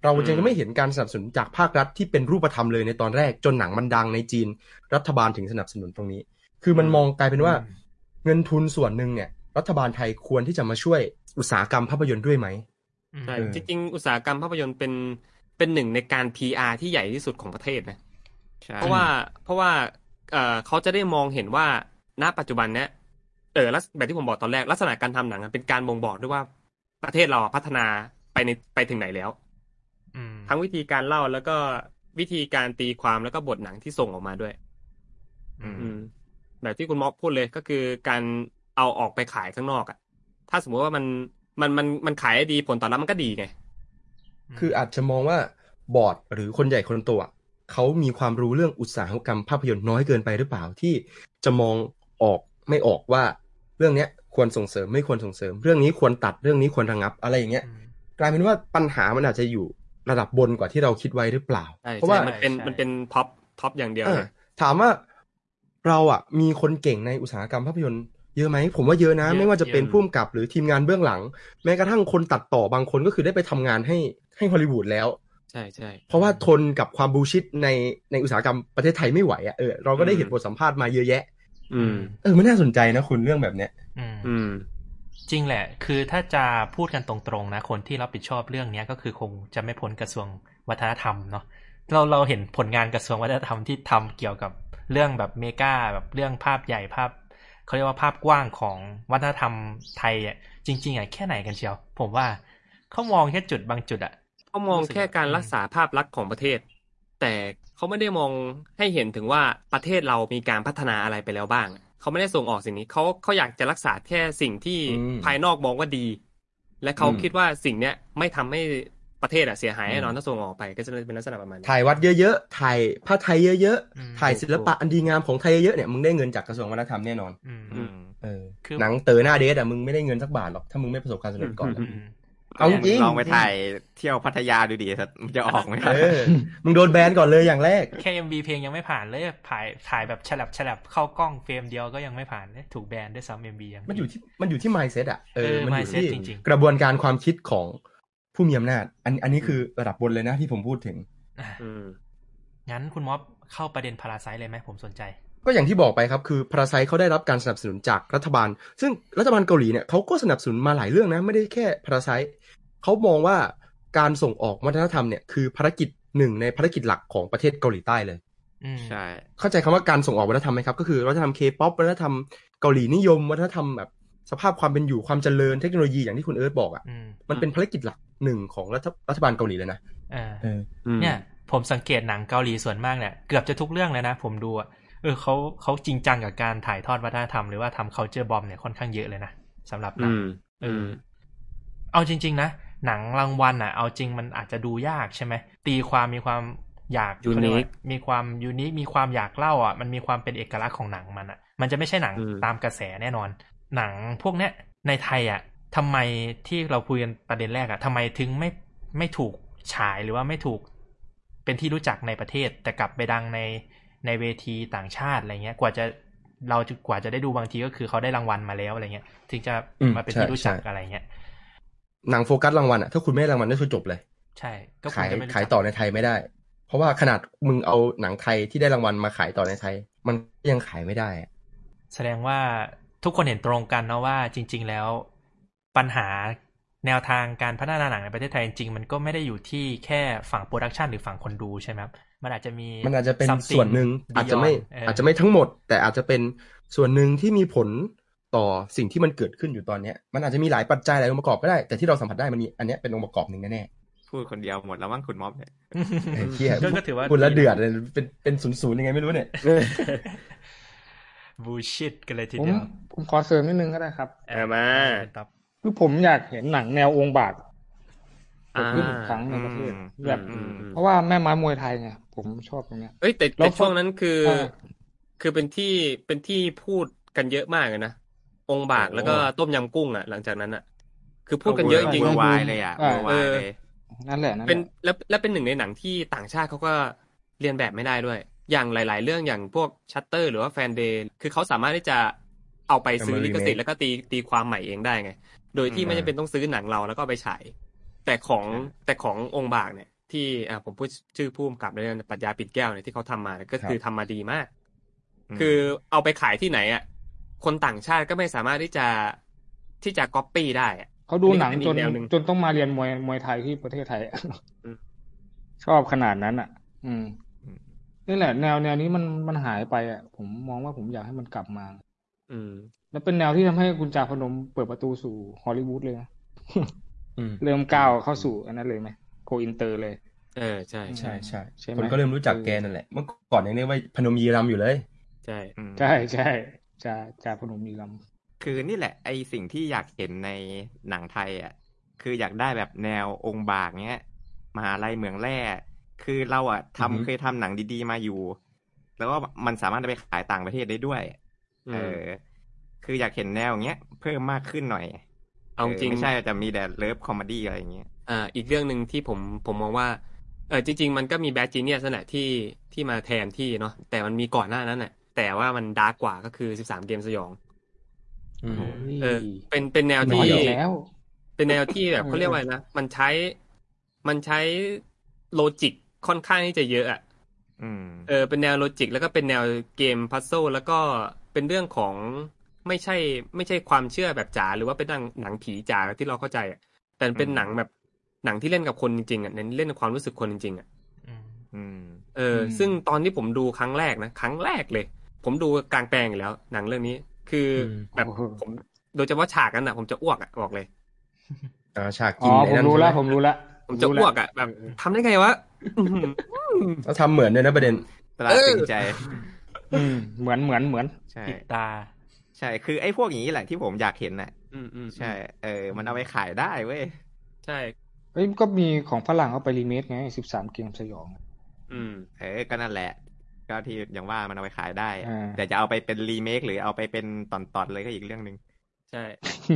เรายังไม่เห็นการสนับสนุนจากภาครัฐที่เป็นรูปธรรมเลยในตอนแรกจนหนังมันดังในจีนรัฐบาลถึงสนับสนุนตรงนี้คือมันมองกลายเป็นว่าเงินทุนส่วนหนึ่งเนี่ยรัฐบาลไทยควรที่จะมาช่วยอุตสาหกรรมภาพยนตร์ด้วยไหมใช่จริงๆอุตสาหกรรมภาพยนตร์เป็นเป็นหนึ่งในการ พี อาร์ ที่ใหญ่ที่สุดของประเทศนะเพราะว่าเพราะว่าเอ่อเขาจะได้มองเห็นว่าณปัจจุบันเนี้ยเออแบบที่ผมบอกตอนแรกลักษณะการทำหนังเป็นการบ่งบอกด้วยว่าประเทศเราพัฒนาไปในไปถึงไหนแล้วทั้งวิธีการเล่าแล้วก็วิธีการตีความแล้วก็บทหนังที่ส่งออกมาด้วยอืมแบบที่คุณม็อกพูดเลยก็คือการเอาออกไปขายข้างนอกอ่ะถ้าสมมติว่ามันมันมันมันขายได้ดีผลตอบรับมันก็ดีไงคืออาจจะมองว่าบอร์ดหรือคนใหญ่คนโตเขามีความรู้เรื่องอุตสาหกรรมภาพยนตร์น้อยเกินไปหรือเปล่าที่จะมองออกไม่ออกว่าเรื่องนี้ควรส่งเสริมไม่ควรส่งเสริมเรื่องนี้ควรตัดเรื่องนี้ควรระงับอะไรอย่างเงี้ยกลายเป็นว่าปัญหามันอาจจะอยู่ระดับบนกว่าที่เราคิดไว้หรือเปล่าเพราะว่ามันเป็นมันเป็นท็อปท็อปอย่างเดียวนะถามว่าเราอ่ะมีคนเก่งในอุตสาหกรรมภาพยนตร์เยอะไหมผมว่าเยอะนะไม่ว่าจะเป็นผู้กำกับหรือทีมงานเบื้องหลังแม้กระทั่งคนตัดต่อบางคนก็คือได้ไปทำงานให้ให้ฮอลลีวูดแล้วใช่ใช่เพราะว่าทนกับความบูชิตในในอุตสาหกรรมประเทศไทยไม่ไหวอ่ะเออเราก็ได้เห็นบทสัมภาษณ์มาเยอะแยะอืมเออมันน่าสนใจนะคุณเรื่องแบบเนี้ยอืมจริงแหละคือถ้าจะพูดกันตรงๆนะคนที่รับผิดชอบเรื่องนี้ก็คือคงจะไม่พ้นกระทรวงวัฒนธรรมเนาะเราเราเห็นผลงานกระทรวงวัฒนธรรมที่ทำเกี่ยวกับเรื่องแบบเมกาแบบเรื่องภาพใหญ่ภาพเขาเรียกว่าภาพกว้างของวัฒนธรรมไทยอ่ะจริงๆอ่ะแค่ไหนกันเชียวผมว่าเขามองแค่จุดบางจุดอ่ะเขามองแค่การรักษาภาพลักษณ์ของประเทศแต่เขาไม่ได้มองให้เห็นถึงว่าประเทศเรามีการพัฒนาอะไรไปแล้วบ้างเขาไม่ได้ส่งออกสิ่งนี้เขาเขาอยากจะรักษาแค่สิ่งที่ภายนอกมองว่าดีและเขาคิดว่าสิ่งเนี้ยไม่ทำให้ประเทศอ่ะเสียหายแน่นอนถ้าส่งออกไปก็จะเป็นลักษณะประมาณนี้ถ่ายวัดเยอะๆถ่ายผ้าไทยเยอะๆถ่ายศิลปะอันดีงามของไทยเยอะๆเนี่ยมึงได้เงินจากกระทรวงวัฒนธรรมแน่นอนเออหนังเต๋อหน้าเดทอ่ะมึงไม่ได้เงินสักบาทหรอกถ้ามึงไม่ประสบความสำเร็จก่อนเอาจริงลองไปถ่ายเที่ยวพัทยาดูดิมันจะออกไหมเออมึงโดนแบนก่อนเลยอย่างแรกแค่ เอ็ม วี เพลงยังไม่ผ่านเลยถ่ายถ่ายแบบฉลับฉลับเข้ากล้องเฟรมเดียวก็ยังไม่ผ่านเลยถูกแบนด้วยซ้ำ เอ็ม วี ยังมันอยู่ที่มันอยู่ที่ mindset อ่ะเออมันอยู่ที่กระบวนการความคิดของผู้มีอำนาจอันอันนี้คือระดับบนเลยนะที่ผมพูดถึงอืมงั้นคุณม็อบเข้าประเด็นพาราไซต์เลยไหมผมสนใจก็อย่างที่บอกไปครับคือพาราไซต์เขาได้รับการสนับสนุนจากรัฐบาลซึ่งรัฐบาลเกาหลีเนี่ยเขาก็สนับสนุนมาหลายเรื่องนะไม่ได้แค่พาราไซต์เขามองว่าการส่งออกวัฒนธรรมเนี่ยคือภารกิจหนึ่งในภารกิจหลักของประเทศเกาหลีใต้เลยใช่เข้าใจคำว่าการส่งออกวัฒนธรรมไหมครับก็คือวัฒนธรรม K-pop วัฒนธรรมเกาหลีนิยมวัฒนธรรมแบบสภาพความเป็นอยู่ความเจริญเทคโนโลยีอย่างที่คุณเอิร์ธบอกอ่ะมันเป็นภารกิจหลักหนึ่งของรัฐรัฐบาลเกาหลีเลยนะเนี่ยผมสังเกตหนังเกาหลีส่วนมากเนี่ยเกือบจะทุกเรื่องเลยนะผมดูอ่ะเออเขาเขาจริงจังกับการถ่ายทอดวัฒนธรรมหรือว่าทำ culture bomb เนี่ยค่อนข้างเยอะเลยนะสำหรับหนังเออเอาจริงๆนะหนังรางวัลอ่ะเอาจริงมันอาจจะดูยากใช่ไหมตีความมีความอยากยูนิคมีความยูนิคมีความอยากเล่าอ่ะมันมีความเป็นเอกลักษณ์ของหนังมันอ่ะมันจะไม่ใช่หนังตามกระแสแน่นอนหนังพวกเนี้ยในไทยอ่ะทำไมที่เราคุยกันประเด็นแรกอ่ะทำไมถึงไม่ไม่ถูกฉายหรือว่าไม่ถูกเป็นที่รู้จักในประเทศแต่กลับไปดังในในเวทีต่างชาติอะไรเงี้ยกว่าจะเรากว่าจะได้ดูบางทีก็คือเขาได้รางวัลมาแล้วอะไรเงี้ยถึงจะมาเป็นที่รู้จักอะไรเงี้ยหนังโฟกัสรางวัลอ่ะถ้าคุณไม่ได้รางวัลก็คือจบเลยใช่ก็ขายขายต่อในไทยไม่ได้เพราะว่าขนาดมึงเอาหนังไทยที่ได้รางวัลมาขายต่อในไทยมันยังขายไม่ได้แสดงว่าทุกคนเห็นตรงกันนะว่าจริงๆแล้วปัญหาแนวทางการพัฒนาหนังในประเทศไทยจริงๆมันก็ไม่ได้อยู่ที่แค่ฝั่งโปรดักชันหรือฝั่งคนดูใช่ไหมครับมันอาจจะมีมันอาจจะเป็นส่วนหนึ่งอาจจะไม่อาจจะไม่ทั้งหมดแต่อาจจะเป็นส่วนหนึ่งที่มีผลต่อสิ่งที่มันเกิดขึ้นอยู่ตอนนี้มันอาจจะมีหลายปัจจัยหลายองค์ประกอบก็ได้แต่ที่เราสัมผัสได้มันมีอันนี้เป็นองค์ประกอบหนึ่งแน่ๆพูดคนเดียวหมดแล้วมั้งคุณม็อบเนี่ยเหี้ยก็ถือว่าพูดแล้วเดือดเลยเป็นเป็นศูนย์ๆยังไงไม่รู้เนี่ยบูชิตกันเลยทีเดียวผมขอเสริมนิดนึงก็ได้ครับเออมาคือผมอยากเห็นหนังแนวองค์บากเกิดขึ้นอีกครั้งในประเทศแบบเพราะว่าแม่ไม้มวยไทยไงผมชอบตรงเนี้ยเอ้ยแต่แต่ช่วงนั้นคือคือเป็นที่เป็นที่พูดกันเยอะมากเลยนะองค์บากแล้วก็ต้มยำกุ้งอ่ะหลังจากนั้นอ่ะคือพูดกันเยอะจริงๆวายเลยอ่ะวายเลยนั่นแหละนั่นแหละเป็นแล้วและเป็นหนึ่งในหนังที่ต่างชาติเขาก็เรียนแบบไม่ได้ด้วยอย่างหลายๆเรื่องอย่างพวกชัตเตอร์หรือว่าแฟนเดย์คือเขาสามารถที่จะเอาไปซื้อลิขสิทธิ์แล้วก็ตีตีความใหม่เองได้ไงโดยที่ไม่จำเป็นต้องซื้อหนังเราแล้วก็ไปฉายแต่ของแต่ขององค์บากเนี่ยที่อ่าผมพูดชื่อผู้กำกับเลยนะปรัชญาปิ่นแก้วเนี่ยที่เขาทำมาก็คือทำมาดีมากคือเอาไปขายที่ไหนอ่ะคนต่างชาติก็ไม่สามารถที่จะที่จะก๊อปปี้ได้เขาดูหนังจนจนต้องมาเรียนมวยมวยไทยที่ประเทศไทยชอบขนาดนั้นอ่ะ อืมนี่แหละแนวแนวนี้มันมันหายไปอ่ะผมมองว่าผมอยากให้มันกลับมาอืมแล้วเป็นแนวที่ทำให้คุณจาพนมเปิดประตูสู่ฮอลลีวูดเลยนะเริ่มก้าวเข้าสู่อันนั้นเลยไหมโกอินเตอร์เลยเออใช่ใช่ใช่คนก็เริ่มรู้จักแกนั่นแหละเมื่อก่อนยังเรียกว่าพนมยีรำอยู่เลยใช่ใช่ใช่จาจาพนมยีรำคือนี่แหละไอสิ่งที่อยากเห็นในหนังไทยอ่ะคืออยากได้แบบแนวองค์บากเงี้ยมหาลัยเมืองแร่คือเราอ่ะทำเคยทำหนังดีๆมาอยู่แล้วก็มันสามารถไปขายต่างประเทศได้ด้วยเออคืออยากเห็นแนวอย่างเงี้ยเพิ่มมากขึ้นหน่อยเอาจริงไม่ใช่จะมีแต่เลิฟคอมเมดี้อะไรอย่างเงี้ยอ่าอีกเรื่องนึงที่ผมผมมองว่าเออจริงๆมันก็มีแบดจีเนียสน่ะที่ที่มาแทนที่เนาะแต่มันมีก่อนหน้านั้นน่ะแต่ว่ามันดาร์กกว่าก็คือสิบสามเกมสยองเออเป็นเป็นแนวที่เป็นแนวที่แบบเขาเรียกว่านะมันใช้มันใช้โลจิกค่อนข้างที่จะเยอะอ่ะเออเป็นแนวโลจิกแล้วก็เป็นแนวเกมพัซโซลแล้วก็เป็นเรื่องของไม่ใช่ไม่ใช่ความเชื่อแบบจ๋าหรือว่าเป็นหนังหนังผีจ๋าที่เราเข้าใจอ่ะแต่เป็นหนังแบบหนังที่เล่นกับคนจริงๆอ่ะเน้นเล่นกับความรู้สึกคนจริงๆอ่ะเออซึ่งตอนที่ผมดูครั้งแรกนะครั้งแรกเลยผมดูกลางแปลงอยู่แล้วหนังเรื่องนี้คือแบบผมโดยเฉพาะฉากนั้นอ่ะผมจะอ้วกอ่ะบอกเลยอ่าฉากกินในนั้นผมรู้แล้วผมรู้แล้วผมจะอ้วกอ่ะแบบทำได้ไงวะเขาทำเหมือนเลยนะประเด็นตลาดตึงใจเหมือนเหมือนเหมือนใช่ติดตาใช่คือไอ้พวกอย่างนี้แหละที่ผมอยากเห็นน่ะใช่เออมันเอาไปขายได้เว้ยใช่เอ้ยก็มีของฝรั่งเขาไปรีเมคไงสิบสามเกมสยองอืมเออก็นั่นแหละก็ที่อย่างว่ามันเอาไปขายได้แต่จะเอาไปเป็นรีเมคหรือเอาไปเป็นตอนๆเลยก็อีกเรื่องนึงใช่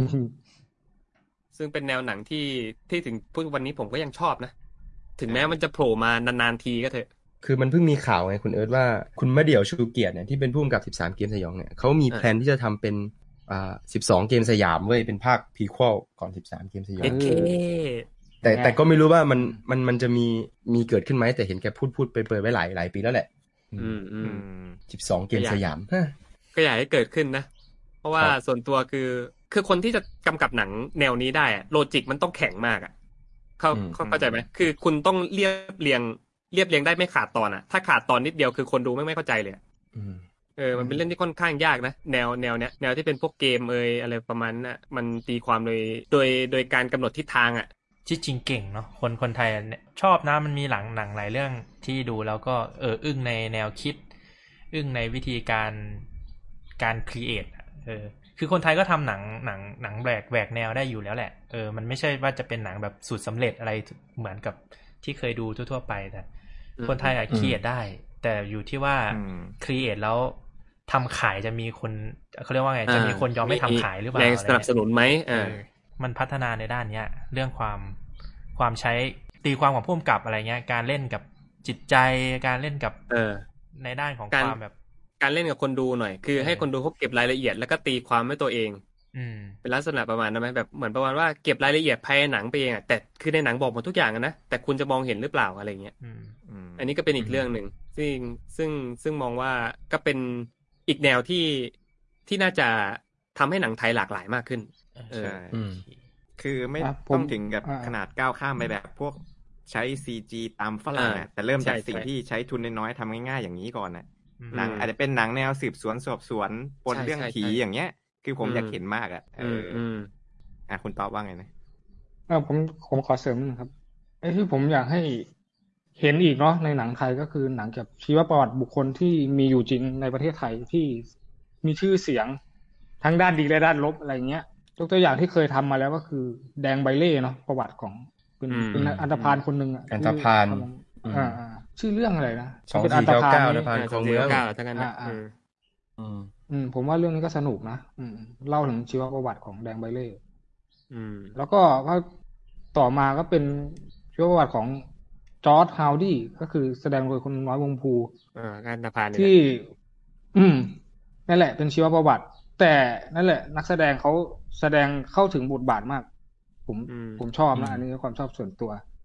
ซึ่งเป็นแนวหนังที่ที่ถึงพูดวันนี้ผมก็ยังชอบนะถึงแม้มันจะโผล่มานานๆทีก็เถอะคือมันเพิ่งมีข่าวไงคุณเอิร์ธว่าคุณมะเดี่ยวชูเกียรติเนี่ยที่เป็นผู้กำกับสิบสามเกมสยองเนี่ยเขามีแพลนที่จะทำเป็นอ่าสิบสองเกมสยามเว้ยเป็นภาคพรีควอลก่อนสิบสามเกมสยองแต่แต่ก็ไม่รู้ว่ามันมันมันจะมีมีเกิดขึ้นไหมแต่เห็นแกพูดพูดไปเปิดไว้หลายหลายปีแล้วแหละอืมอืมสิบสองเกมสยามก็อยากให้เกิดขึ้นนะเพราะว่าส่วนตัวคือคือคนที่จะกำกับหนังแนวนี้ได้อะโลจิกมันต้องแข็งมากอ่ะเขาเข้าใจไหมคือคุณต้องเรียบเรียงเรียบเรียงได้ไม่ขาดตอนอ่ะถ้าขาดตอนนิดเดียวคือคนดูไม่ไม่เข้าใจเลยเออมันเป็นเรื่องที่ค่อนข้างยากนะแนวแนวเนี้ยแนวที่เป็นพวกเกมเอยอะไรประมาณนั้นมันตีความโดยโดยโดยการกำหนดทิศทางอ่ะที่จริงเก่งเนาะคนคนไทยเนี่ยชอบนะมันมีหลังหนังหลายเรื่องที่ดูแล้วก็เอออึ้งในแนวคิดอึ้งในวิธีการการครีเอทเออคือคนไทยก็ทำหนังหนังหนังแหวกแหวกแนวได้อยู่แล้วแหละเออมันไม่ใช่ว่าจะเป็นหนังแบบสูตรสำเร็จอะไรเหมือนกับที่เคยดูทั่วๆไปแต่คนไทยอะครีเอทได้แต่อยู่ที่ว่าครีเอทแล้วทำขายจะมีคนเขาเรียกว่าไงจะมีคนยอมไม่ทำขายหรือเปล่าแรงสนับสนุนไหมเออมันพัฒนาในด้านเนี้ยเรื่องความความใช้ตีความของผู้กำกับอะไรเงี้ยการเล่นกับจิตใจการเล่นกับเออในด้านของความแบบการเล่นกับคนดูหน่อยคือให้คนดูเขาเก็บรายละเอียดแล้วก็ตีความให้ตัวเองอืมเป็นลักษณะประมาณนั้นไหมแบบเหมือนประมาณว่าเก็บรายละเอียดภายในหนังไปเองอ่ะแต่คือในหนังบอกหมดทุกอย่างนะแต่คุณจะมองเห็นหรือเปล่าอะไรเงี้ยอันนี้ก็เป็นอีกเรื่องหนึ่งซึ่งซึ่งซึ่งมองว่าก็เป็นอีกแนวที่ที่น่าจะทำให้หนังไทยหลากหลายมากขึ้นใช่คือไม่ต้องถึงกับขนาดก้าวข้ามไปแบบพวกใช้ ซี จี ตามฝรั่งนะแต่เริ่มจากสิ่งที่ใช้ทุนน้อยๆทำง่ายๆอย่างนี้ก่อนนะหนังอาจจะเป็นหนังแนวสืบสวนสอบสวนปนเรื่องผีอย่างเงี้ยคือผมอยากเห็นมากอ่ะเอออ่ะคุณตอบว่าไงนะเออผมผมขอเสริมนึงครับไอ้ที่ผมอยากให้เห็นอีกเนาะในหนังไทยก็คือหนังเกี่ยวกับชีวประวัติบุคคลที่มีอยู่จริงในประเทศไทยที่มีชื่อเสียงทั้งด้านดีและด้านลบอะไรเงี้ยยกตัวอย่างที่เคยทำมาแล้วก็คือแดงใบเล่เนาะประวัติของเป็นเป็นอันธพาลคนหนึ่งอ่ะอันธพาลอ่าชื่อเรื่องอะไรนะเป็นอันธพาลอันธพาลของเมืองทั้งนั้นนะอืมอืมผมว่าเรื่องนี้ก็สนุกนะอืมเล่าถึงชีวประวัติของแดงใบเล่อืมแล้วก็ก็ต่อมาก็เป็นชีวประวัติของจอร์จฮาวดี้ก็คือแสดงโดยคุณน้อยวงภูอ่าอันธพาลที่อืมนั่นแหละเป็นชีวประวัติแต่นั่นแหละนักแสดงเขาแสดงเข้าถึงบทบาทมากผมผมชอบนะอันนี้ความชอบส่วนตัว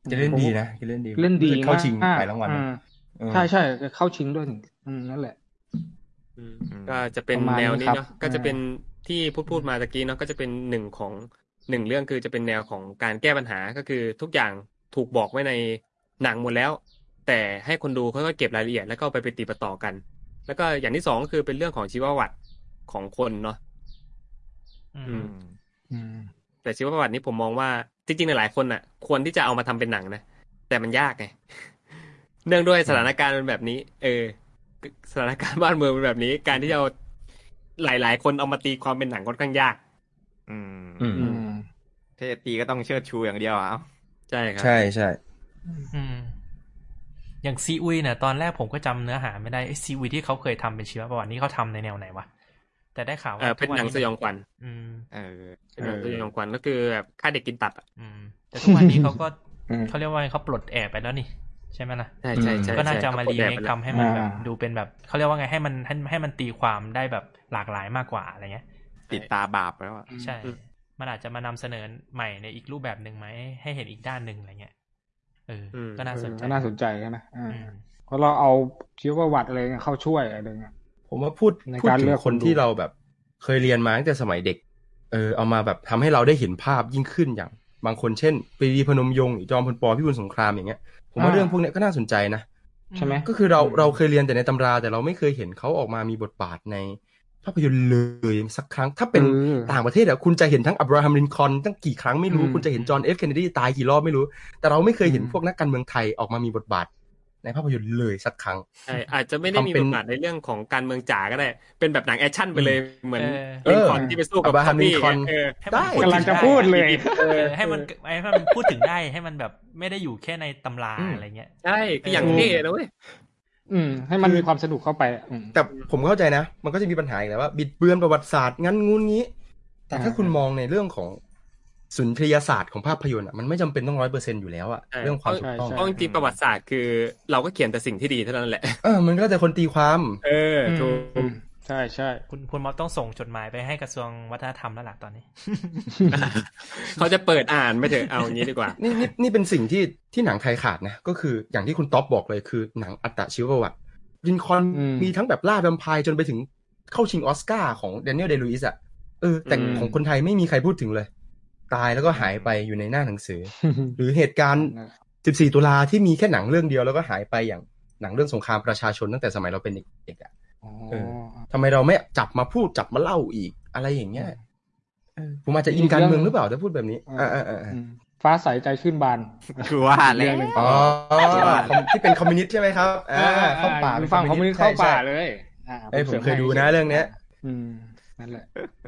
จะเล่นดีนะจะเล่นดีเล่นดีเข้าชิงหลายรางวัลใช่ใช่เข้าชิงด้วยอืมนั่นแหละก็จะเป็นแนวนี้เนาะก็จะเป็นที่พูดพูดมาตะกี้เนาะก็จะเป็นหนึ่งของหนึ่งเรื่องคือจะเป็นแนวของการแก้ปัญหาก็คือทุกอย่างถูกบอกไว้ในหนังหมดแล้วแต่ให้คนดูค่อยๆเก็บรายละเอียดแล้วก็ไปไปตีประต่อกันแล้วก็อย่างที่สองก็คือเป็นเรื่องของชีวประวัติของคนเนาะอืมอืมแต่ชีวประวัตินี้ผมมองว่าจริงๆหลายคนน่ะควรที่จะเอามาทำเป็นหนังนะแต่มันยากไงเนื่องด้วยสถานการณ์เป็นแบบนี้เออสถานการณ์บ้านเมืองเป็นแบบนี้การที่จะเอาหลายๆคนเอามาตีความเป็นหนังค่อนข้างยากอืมอืมถ้าจะตีก็ต้องเชิดชูอย่างเดียวอ่ะใช่ครับใช่ใช่อืมอย่างซีอุยเนี่ยตอนแรกผมก็จำเนื้อหาไม่ได้ไอ้ซีอุยที่เขาเคยทำเป็นชีวประวัตินี่เขาทำในแนวไหนวะแต่ได้ข่าวว่าเป็นหนังสยองขวัญอืมเออเป็นหนังสยองขวัญก็คือแบบฆ่าเด็กกินตับอ่ะอืมแต่ทุกวันนี้เขาก็เขาเรียกว่าเขาปลดแอบไปแล้วนี่ใช่ไหมล่ะใช่ใช่ใช่ก็น่าจะมารีเมคทำให้มันแบบดูเป็นแบบเขาเรียกว่าไงให้มันให้ให้มันตีความได้แบบหลากหลายมากกว่าอะไรเงี้ยติดตาบาปแล้วอ่ะใช่มันอาจจะมานำเสนอใหม่ในอีกรูปแบบหนึ่งไหมให้เห็นอีกด้านหนึ่งอะไรเงี้ยเออก็น่าสนใจน่าสนใจนะเพราะเราเอาชีวประวัติอะไรเข้าช่วยอะไรเงี้ยผมว่าพูดพูดถึงคนที่เราแบบเคยเรียนมาตั้งแต่สมัยเด็กเออเอามาแบบทำให้เราได้เห็นภาพยิ่งขึ้นอย่างบางคนเช่นปรีดีพนมยงค์จอมพลป.พิบูลสงครามอย่างเงี้ยผมว่าเรื่องพวกนี้ก็น่าสนใจนะใช่ไหมก็คือเราเราเคยเรียนแต่ในตำราแต่เราไม่เคยเห็นเขาออกมามีบทบาทในภาพยนตร์เลยสักครั้งถ้าเป็นต่างประเทศอะคุณจะเห็นทั้งอับราฮัมลินคอล์นตั้งกี่ครั้งไม่รู้คุณจะเห็นจอห์นเอฟเคนเนดีตายกี่รอบไม่รู้แต่เราไม่เคยเห็นพวกนักการเมืองไทยออกมามีบทบาทในภาพยนตร์เลยสักครั้งใช่อาจจะไม่ได้มีบทบาทในเรื่องของการเมืองจ๋าก็ได้เป็นแบบหนังแอคชั่นไปเลยเหมือนลินคอล์นที่ไปสู้กับคอมบี้ได้กำลังจะพูดเลยให้มันให้มันพูดถึงได้ให้มันแบบไม่ได้อยู่แค่ในตำราอะไรเงี้ยใช่ก็อย่างนี้นะเว้ยอืมให้มันมีความสนุกเข้าไปแต่ผมเข้าใจนะมันก็จะมีปัญหาอีกแล้วว่าบิดเบือนประวัติศาสตร์งั้นงูนงี้แต่ถ้าคุณมองในเรื่องของสุนทรียศาสตร์ของภาพยนตร์อ่ะมันไม่จำเป็นต้อง ร้อยเปอร์เซ็นต์ อยู่แล้วอ่ะเรื่องความถูกต้องเพราะจริงๆประวัติศาสตร์คือเราก็เขียนแต่สิ่งที่ดีเท่านั้นแหละเออมันก็แต่คนตีความเออถูกใช่ใช่คุณคุณมอสต้องส่งจดหมายไปให้กระทรวงวัฒนธรรมแล้วล่ะตอนนี้เขาจะเปิดอ่านไม่เถอะเอาอย่างนี้ดีกว่านี่นี่นี่เป็นสิ่งที่ที่หนังไทยขาดนะก็คืออย่างที่คุณท็อปบอกเลยคือหนังอัตชีวประวัติลินคอล์นมีทั้งแบบล่าแวมไพร์จนไปถึงเข้าชิงออสการ์ของแดเนียลเดลูอิสอ่ะเออแต่ของคนไทยไม่มีใครพูดถึงเลยตายแล้วก็หายไปอยู่ในหน้าหนังสือหรือเหตุการณ์สิบสี่ตุลาที่มีแค่หนังเรื่องเดียวแล้วก็หายไปอย่างหนังเรื่องสงครามประชาชนตั้งแต่สมัยเราเป็นเด็กๆอ่ะเออทำไมเราไม่จับมาพูดจับมาเล่าอีกอะไรอย่างเงี้ยผมอาจจะอินการเมืองหรือเปล่าถ้าพูดแบบนี้ฟ้าใสใจชื่นบานคือว่าเรื่องอ๋อที่เป็นคอมมิวนิสต์ใช่ไหมครับเข้าป่าฟังคอมมิวนิสต์เข้าป่าเลยเอ้ยผมเคยดูนะเรื่องเนี้ยอืมนั่นแหละ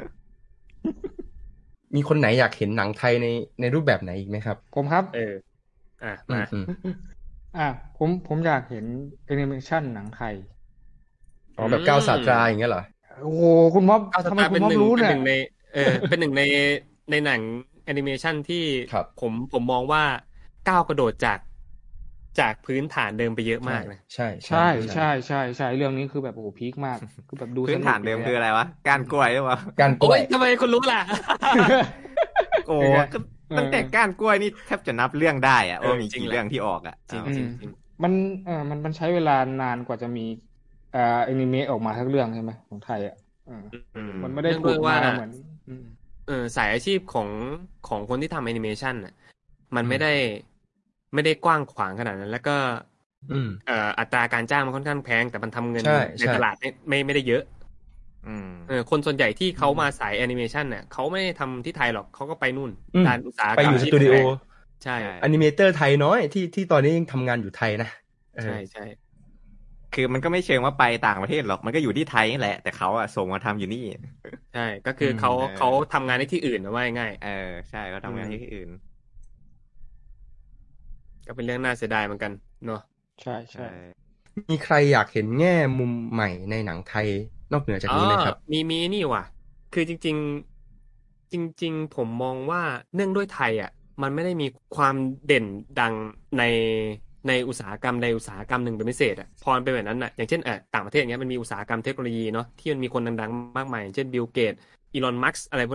มีคนไหนอยากเห็นหนังไทยในในรูปแบบไหนอีกไหมครับผมครับเอออ่ะมาอ่ะผมผมอยากเห็นแอนิเมชันหนังไทยอ๋อแบบก้าวศาสตราอย่างเงี้ยเหรอโอ้โหคุณม็อบทำไมคุณม็อบรู้เนี่ยเป็นหนึ่งในเออเป็นหนึ่งในในหนังแอนิเมชันที่ผมผมมองว่าก้าวกระโดดจากจากพื้นฐานเดิมไปเยอะมากเลยใช่ใช่ใช่ใช่ใช่เรื่องนี้คือแบบโอ้โหพีคมากคือแบบดูพื้นฐานเดิมคืออะไรวะการกล้วยหรือเปล่าการกล้วยทำไมคุณรู้ล่ะโอ้ตั้งแต่ก้านกล้วยนี่แทบจะนับเรื่องได้อะว่ามีกี่เรื่องที่ออกอ่ะจริงจริงมันเออมันมันใช้เวลานานกว่าจะมีอ่าแอนิเมะออกมาทั้งเรื่องใช่ไหมของไทยอ่ะมันไม่ได้ถูกมาเหมือนเออสายอาชีพของของคนที่ทำแอนิเมชันอ่ะมันไม่ได้ไม่ได้กว้างขวางขนาดนั้นแล้วก็เอ่ออัตราการจ้างมันค่อนข้างแพงแต่มันทำเงินในตลาดไม่ไม่ไม่ได้เยอะเออคนส่วนใหญ่ที่เขามาสายแอนิเมชันเนี่ยเขาไม่ได้ทำที่ไทยหรอกเขาก็ไปนู่นการอุตสาหกรรมไปอยู่สตูดิโอใช่แอนิเมเตอร์ไทยน้อยที่ที่ตอนนี้ยังทำงานอยู่ไทยนะใช่ใช่คือมันก็ไม่เชิงว่าไปต่างประเทศหรอกมันก็อยู่ที่ไทยนี่แหละแต่เขาอะส่งมาทำอยู่นี่ใช่ก็คือเขาเขาทำงานในที่อื่นนะว่าง่ายเออใช่เขาทำงานที่อื่นก็เป็นเรื่องน่าเสียดายเหมือนกันเนาะใช่ใช่มีใครอยากเห็นแง่มุมใหม่ในหนังไทยนอกเหนือจากนี้ไหมครับมีมีนี่ว่ะคือจริงๆจริงๆผมมองว่าเนื่องด้วยไทยอ่ะมันไม่ได้มีความเด่นดังในในอุตสาหกรรมในอุตสาหกรรมหนึ่งเป็นพิเศษอ่ะพอเป็นแบบนั้นอ่ะอย่างเช่นเออต่างประเทศอย่างเงี้ยมันมีอุตสาหกรรมเทคโนโลยีเนาะที่มันมีคนดังๆมากมายอย่างเช่นบิลเกตอีลอนมัสก์อะไรพวกเนี้ย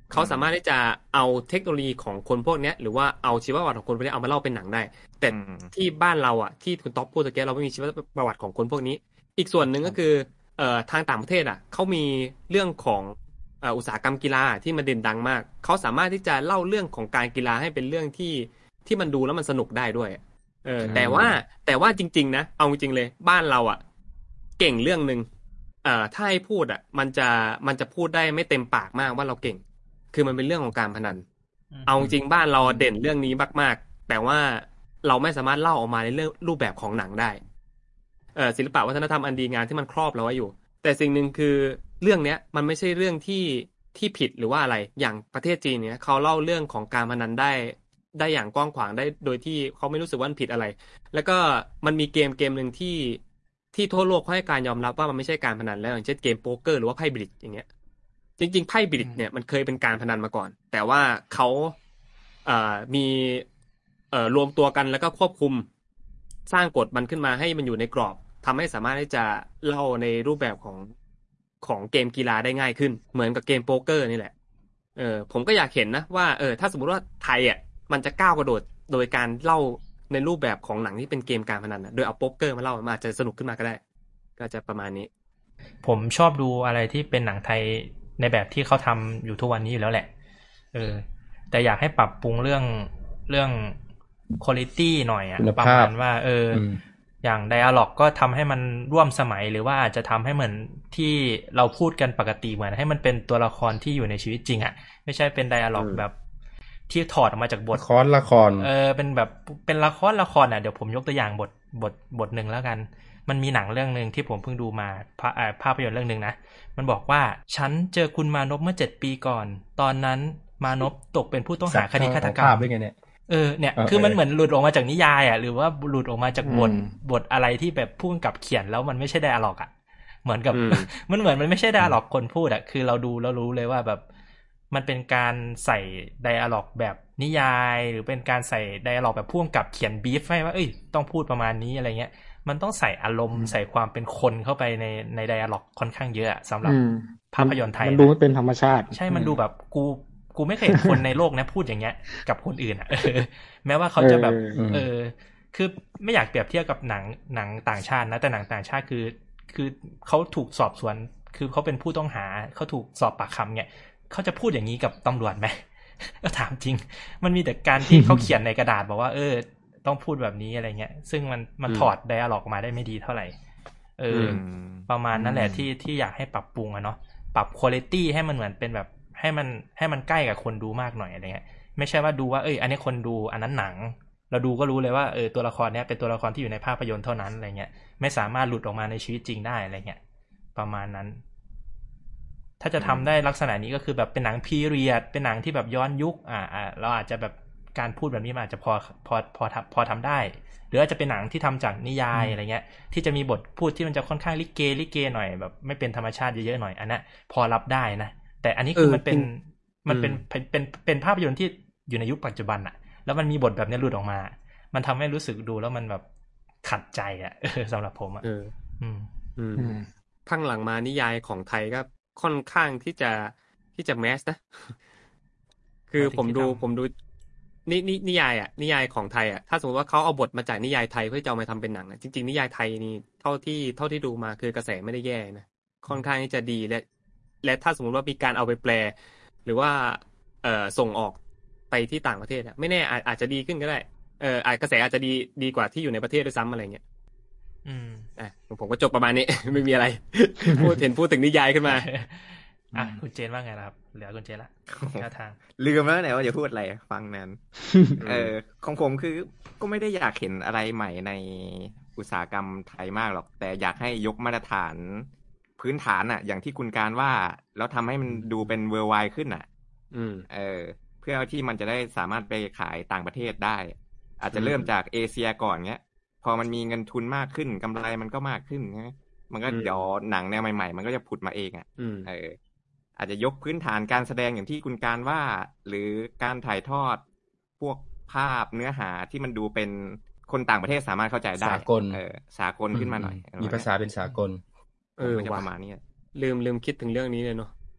เขาสามารถที่จะเอาเทคโนโลยีของคนพวกนี้หรือว่าเอาชีวประวัติของคนพวกนี้เอามาเล่าเป็นหนังได้แต่ที่บ้านเราอ่ะที่คุณต๊อบพูดตะกี้เราไม่มีชีวประวัติของคนพวกนี้อีกส่วนหนึ่งก็คือเอ่อทางต่างประเทศอ่ะเขามีเรื่องของเอ่ออุตสาหกรรมกีฬาที่มันเด่นดังมากเขาสามารถที่จะเล่าเรื่องของการกีฬาให้เป็นเรื่องที่ที่มันดูแล้วมันสนุกได้ด้วยเออแต่ว่าแต่ว่าจริงๆนะเอาจริงๆเลยบ้านเราอ่ะเก่งเรื่องนึงเอ่อถ้าให้พูดอ่ะมันจะมันจะพูดได้ไม่เต็มปากมากว่าเราเก่งคือมันเป็นเรื่องของการพนันเอาจริงบ้านเราเด่นเรื่องนี้มากๆแต่ว่าเราไม่สามารถเล่าออกมาในเรื่องรูปแบบของหนังได้เอ่อศิลปะวัฒนธรรมอันดีงามที่มันครอบเราไว้อยู่แต่สิ่งหนึ่งคือเรื่องเนี้ยมันไม่ใช่เรื่องที่ที่ผิดหรือว่าอะไรอย่างประเทศจีนเนี้ยเขาเล่าเรื่องของการพนันได้ได้อย่างกว้างขวางได้โดยที่เขาไม่รู้สึกว่ามันผิดอะไรแล้วก็มันมีเกมเกมนึงที่ที่ทั่วโลกเขาให้การยอมรับว่ามันไม่ใช่การพนันแล้วอย่างเช่นเกมโป๊กเกอร์หรือว่าไพ่บลิดอย่างเงี้ยจริงๆไพ่บลิดเนี่ยมันเคยเป็นการพนันมาก่อนแต่ว่าเขาเอ่อมีเอ่อรวมตัวกันแล้วก็ควบคุมสร้างกฎมันขึ้นมาให้มันอยู่ในกรอบทำให้สามารถที่จะเล่าในรูปแบบของของเกมกีฬาได้ง่ายขึ้นเหมือนกับเกมโป๊กเกอร์นี่แหละเออผมก็อยากเห็นนะว่าเออถ้าสมมติว่าไทยอ่ะมันจะก้าวกระโดดโดยการเล่าในรูปแบบของหนังที่เป็นเกมการพนันนะโดยเอาโป๊กเกอร์มาเล่ามันอาจจะสนุกขึ้นมาก็ได้ก็จะประมาณนี้ผมชอบดูอะไรที่เป็นหนังไทยในแบบที่เขาทำอยู่ทุกวันนี้อยู่แล้วแหละเออแต่อยากให้ปรับปรุงเรื่องเรื่องควอลิตี้หน่อยอ่ะประมาณว่าเอออย่างไดอะล็อกก็ทำให้มันร่วมสมัยหรือว่าอาจจะทำให้เหมือนที่เราพูดกันปกติเหมือนให้มันเป็นตัวละครที่อยู่ในชีวิตจริงอ่ะไม่ใช่เป็นไดอะล็อกแบบที่ถอดออกมาจากบทละครละครเออเป็นแบบเป็นละครละครอ่ะเดี๋ยวผมยกตัวอย่างบทบทบทนึงแล้วกันมันมีหนังเรื่องนึงที่ผมเพิ่งดูมาภาพยนตร์เรื่องนึงนะมันบอกว่าฉันเจอคุณมานพเมื่อเจ็ดปีก่อนตอนนั้นมานพตกเป็นผู้ต้องหาคดีฆาตกรรมด้วยไงเนี่ยเออเนี่ยคือมันเหมือนหลุดออกมาจากนิยายอ่ะหรือว่าหลุดออกมาจากบทบทอะไรที่แบบผู้กำกับเขียนแล้วมันไม่ใช่ไดอะล็อกอ่ะเหมือนกับมันเหมือนมันไม่ใช่ไดอะล็อกคนพูดอ่ะคือเราดูแล้วรู้เลยว่าแบบมันเป็นการใส่ไดอะล็อกแบบนิยายหรือเป็นการใส่ไดอะล็อกแบบผู้กำกับเขียนบีฟให้ว่าเอ้ยต้องพูดประมาณนี้อะไรเงี้ยมันต้องใส่อารมณ์ใส่ความเป็นคนเข้าไปในในไดอะล็อกค่อนข้างเยอะสำหรับภาพยนตร์ไทยมันดูไม่เป็นธรรมชาติใช่มันดูแบบกูกูไม่เคยเห็นคนในโลกนะพูดอย่างเงี้ยกับคนอื่นอ่ะแม้ว่าเขาจะแบบเออคือไม่อยากเปรียบเทียบกับหนังหนังต่างชาตินะแต่หนังต่างชาติคือคือเขาถูกสอบสวนคือเขาเป็นผู้ต้องหาเขาถูกสอบปากคำเนี่ยเขาจะพูดอย่างนี้กับตำรวจไหมก็ถามจริงมันมีแต่การที่เขาเขียนในกระดาษบอกว่าเออต้องพูดแบบนี้อะไรเงี้ยซึ่งมันมันถอดไดอะล็อกมาได้ไม่ดีเท่าไหร่เออประมาณนั้นแหละที่ที่อยากให้ปรับปรุงอะเนาะปรับควอลิตี้ให้มันเหมือนเป็นแบบให้มันให้มันใกล้กับคนดูมากหน่อยอะไรเงี้ยไม่ใช่ว่าดูว่าเอ้ยอันนี้คนดูอันนั้นหนังเราดูก็รู้เลยว่าเออตัวละครเนี้ยเป็นตัวละครที่อยู่ในภาพยนตร์เท่านั้นอะไรเงี้ยไม่สามารถหลุดออกมาในชีวิตจริงได้อะไรเงี้ยประมาณนั้นถ้าจะทำได้ลักษณะนี้ก็คือแบบเป็นหนังพีเรียดเป็นหนังที่แบบย้อนยุคอ่าอ่าเราอาจจะแบบการพูดแบบนี้มันอาจจะพอพอพอพอทำได้หรืออาจจะเป็นหนังที่ทำจากนิยายอะไรเงี้ยที่จะมีบทพูดที่มันจะค่อนข้างลิเกลิเกหน่อยแบบไม่เป็นธรรมชาติเยอะๆหน่อยอันนั้นพอรับได้นะแต่อันนี้คือมันเป็นมันเป็นเป็นเป็นภาพยนตร์ที่อยู่ในยุคปัจจุบันอะแล้วมันมีบทแบบนี้หลุดออกมามันทำให้รู้สึกดูแล้วมันแบบขัดใจอะสำหรับผมอะอืมอืมพังหลังมานิยายของไทยก็ค่อนข้างที่จะที่จะแมสนะคือผมดูผมดูนี่นี่นิยายอ่ะนิยายของไทยอ่ะถ้าสมมติว่าเขาเอาบทมาจากนิยายไทยเพื่อจะเอามาทำเป็นหนังอ่ะจริงๆนิยายไทยนี่เท่าที่เท่าที่ดูมาคือกระแสไม่ได้แย่นะค่อนข้างที่จะดีและและถ้าสมมติว่ามีการเอาไปแปลหรือว่าเอ่อส่งออกไปที่ต่างประเทศอ่ะไม่แน่อาจอาจจะดีขึ้นก็ได้เอออาจกระแสอาจจะดีดีกว่าที่อยู่ในประเทศด้วยซ้ำอะไรเงี้ยอืมอ่ะผมก็จบประมาณนี้ ไม่มีอะไร พูดเห็นพูดถึงนิยายขึ้นมาอ่ะคุณเจนว่าไงล่ะครับเหลือคุณเจนละท่าทางลืมแล้วไหนว่าจะพูดอะไรฟังนั้น เออของผมคือก็ไม่ได้อยากเห็นอะไรใหม่ในอุตสาหกรรมไทยมากหรอกแต่อยากให้ยกมาตรฐานพื้นฐานอ่ะอย่างที่คุณการว่าแล้วทำให้มันดูเป็นเวอร์ไวด์ขึ้นอ่ะอืมเออเพื่อที่มันจะได้สามารถไปขายต่างประเทศได้อาจจะเริ่มจากเอเชียก่อนเงี้ยพอมันมีเงินทุนมากขึ้นกำไรมันก็มากขึ้นนะมันก็เดี๋ยวหนังแนวใหม่ๆมันก็จะผุดมาเองอ่ะเอออาจจะยกพื้นฐานการแสดงอย่างที่คุณการว่าหรือการถ่ายทอดพวกภาพเนื้อหาที่มันดูเป็นคนต่างประเทศสามารถเข้าใจได้สากลเออสากลขึ้นมาหน่อยมีภาษาเป็นสากลเออประมาณนี้ลืมลืมคิดถึงเรื่องนี้เลยเนาะ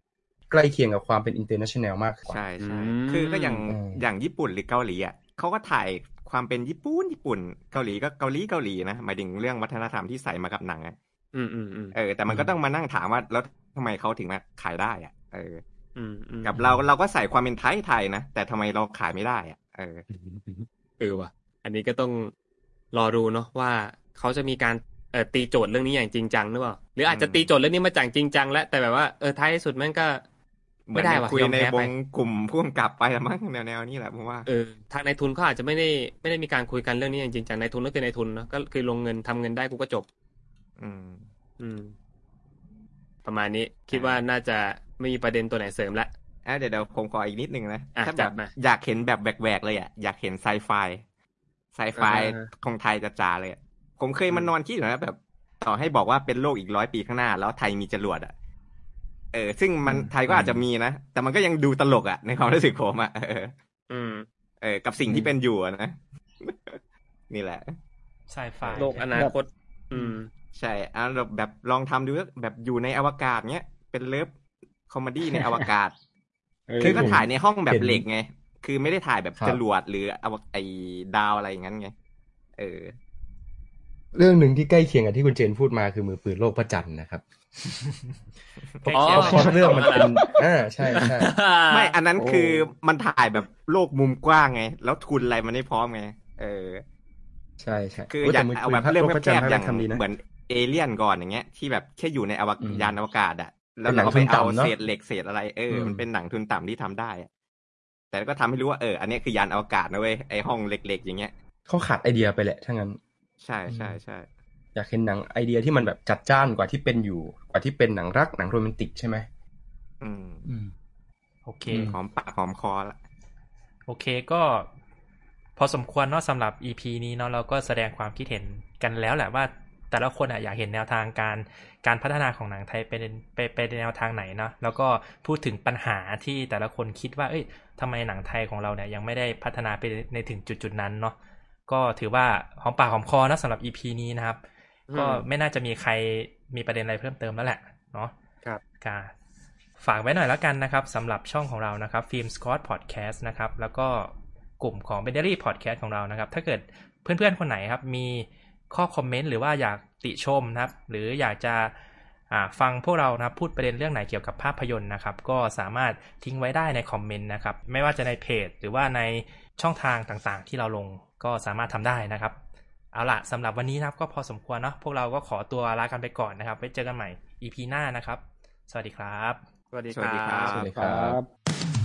ใกล้เคียงกับความเป็น international มากกว่าใช่ใช่คือก็อย่างอย่างญี่ปุ่นหรือเกาหลีอ่ะเขาก็ถ่ายความเป็นญี่ปุ่นญี่ปุ่นเกาหลีก็เกาหลีเกาหลีนะหมายถึงเรื่องวัฒนธรรมที่ใส่มากับหนังอ่ะอืมอืมอืมเออแต่มันก็ต้องมานั่งถามว่าแล้วทำไมเขาถึงมาขายได้อ่ะเอออืมกับเราเราก็ใส่ความเป็นไทยไทยนะแต่ทำไมเราขายไม่ได้อ่ะเออเออว่ะอันนี้ก็ต้องรอดูเนาะว่าเขาจะมีการเอ่อตีโจทย์เรื่องนี้อย่างจริงจังหรือเปล่าหรืออาจจะตีโจทย์เรื่องนี้มาจากจริงจังแล้วแต่แบบว่าเออท้ายสุดมันก็ไม่ได้ว่ะคุยในวงกลุ่มพ่วงกลับไปละมั้งแนวๆนี้แหละผมว่าเออทางนายทุนเขาอาจจะไม่ได้ไม่ได้มีการคุยกันเรื่องนี้อย่างจริงจังนายทุนก็คือนายทุนเนาะก็คือลงเงินทำเงินได้กูก็จบอืมอืมประมาณนี้คิดว่าน่าจะไม่มีประเด็นตัวไหนเสริมละอ่ะเดี๋ยวเดี๋ยวผมขออีกนิดนึงนะถ้าแบบอยากเห็นแบบแหวกๆเลยอ่ะอยากเห็นไซไฟไซไฟของไทยจ๋าๆเลยผมเคยมานอนคิดอยู่นะแบบต่อให้บอกว่าเป็นโลกอีกร้อยปีข้างหน้าแล้วไทยมีจรวดอ่ะเออซึ่งมันไทยก็อาจจะมีนะแต่มันก็ยังดูตลกอ่ะในความรู้สึกผมอ่ะเอออืมเออกับสิ่งที่เป็นอยู่นะนี่แหละไซไฟโลกอนาคตอืมใช่อ่ะแบบลองทำดูแบบอยู่ในอวกาศเนี้ยเป็นเลิฟคอมเมดี้ในอวกาศคือก็ถ่ายในห้องแบบเหล็กไงคือไม่ได้ถ่ายแบบจรวดหรือไอ้ดาวอะไรอย่างนั้นไงเออเรื่องหนึ่งที่ใกล้เคียงกับที่คุณเจนพูดมาคือมือปืนโลกพระจันทร์นะครับอ๋อเพราะเรื่องมันเป็นอ่าใช่ใช่ไม่อันนั้นคือมันถ่ายแบบโลกมุมกว้างไงแล้วทุนอะไรมันไม่พร้อมไงเออใช่ใช่คืออยากเอาแบบเรื่องแคบๆอย่างเหมือนเอเลี่ยนก่อนอย่างเงี้ยที่แบบแค่อยู่ในอวกาศยานอวกาศอ่ะแล้วเราไปเอาเศษเหล็กเศษอะไรเออมันเป็นหนังทุนต่ำที่ทำได้แต่ก็ทำให้รู้ว่าเอออันนี้คือยานอวกาศนะเว้ยไอห้องเล็กๆอย่างเงี้ยเขาขาดไอเดียไปแหละถ้างั้นใช่ใช่ใช่อยากเห็นหนังไอเดียที่มันแบบจัดจ้านกว่าที่เป็นอยู่กว่าที่เป็นหนังรักหนังโรแมนติกใช่ไหมอืมอืมโอเคหอมปากหอมคอละโอเคก็พอสมควรเนาะสำหรับ อี พี นี้เนาะเราก็แสดงความคิดเห็นกันแล้วแหละว่าแต่ละคนอ่ะอยากเห็นแนวทางการการพัฒนาของหนังไทยเป็นไปไปในแนวทางไหนเนาะแล้วก็พูดถึงปัญหาที่แต่ละคนคิดว่าเอ้ยทำไมหนังไทยของเราเนี่ยยังไม่ได้พัฒนาไปในถึงจุดๆนั้นเนาะก็ถือว่าหอมปากหอมคอนะสำหรับ อี พี นี้นะครับก็ไม่น่าจะมีใครมีประเด็นอะไรเพิ่มเติมแล้วแหละเนาะครับก็ฝากไว้หน่อยแล้วกันนะครับสำหรับช่องของเรานะครับ Film Squad Podcast นะครับแล้วก็กลุ่มของ Bendery Podcast ของเรานะครับถ้าเกิดเพื่อนๆคนไหนครับมีข้อคอมเมนต์หรือว่าอยากติชมนะครับหรืออยากจะฟังพวกเรานะพูดประเด็นเรื่องไหนเกี่ยวกับภาพยนตร์นะครับก็สามารถทิ้งไว้ได้ในคอมเมนต์นะครับไม่ว่าจะในเพจหรือว่าในช่องทางต่างๆที่เราลงก็สามารถทำได้นะครับเอาล่ะสำหรับวันนี้นะครับก็พอสมควรเนาะพวกเราก็ขอตัวลากันไปก่อนนะครับไว้เจอกันใหม่ อี พี หน้านะครับสวัสดีครับสวัสดีครับสวัสดีครับ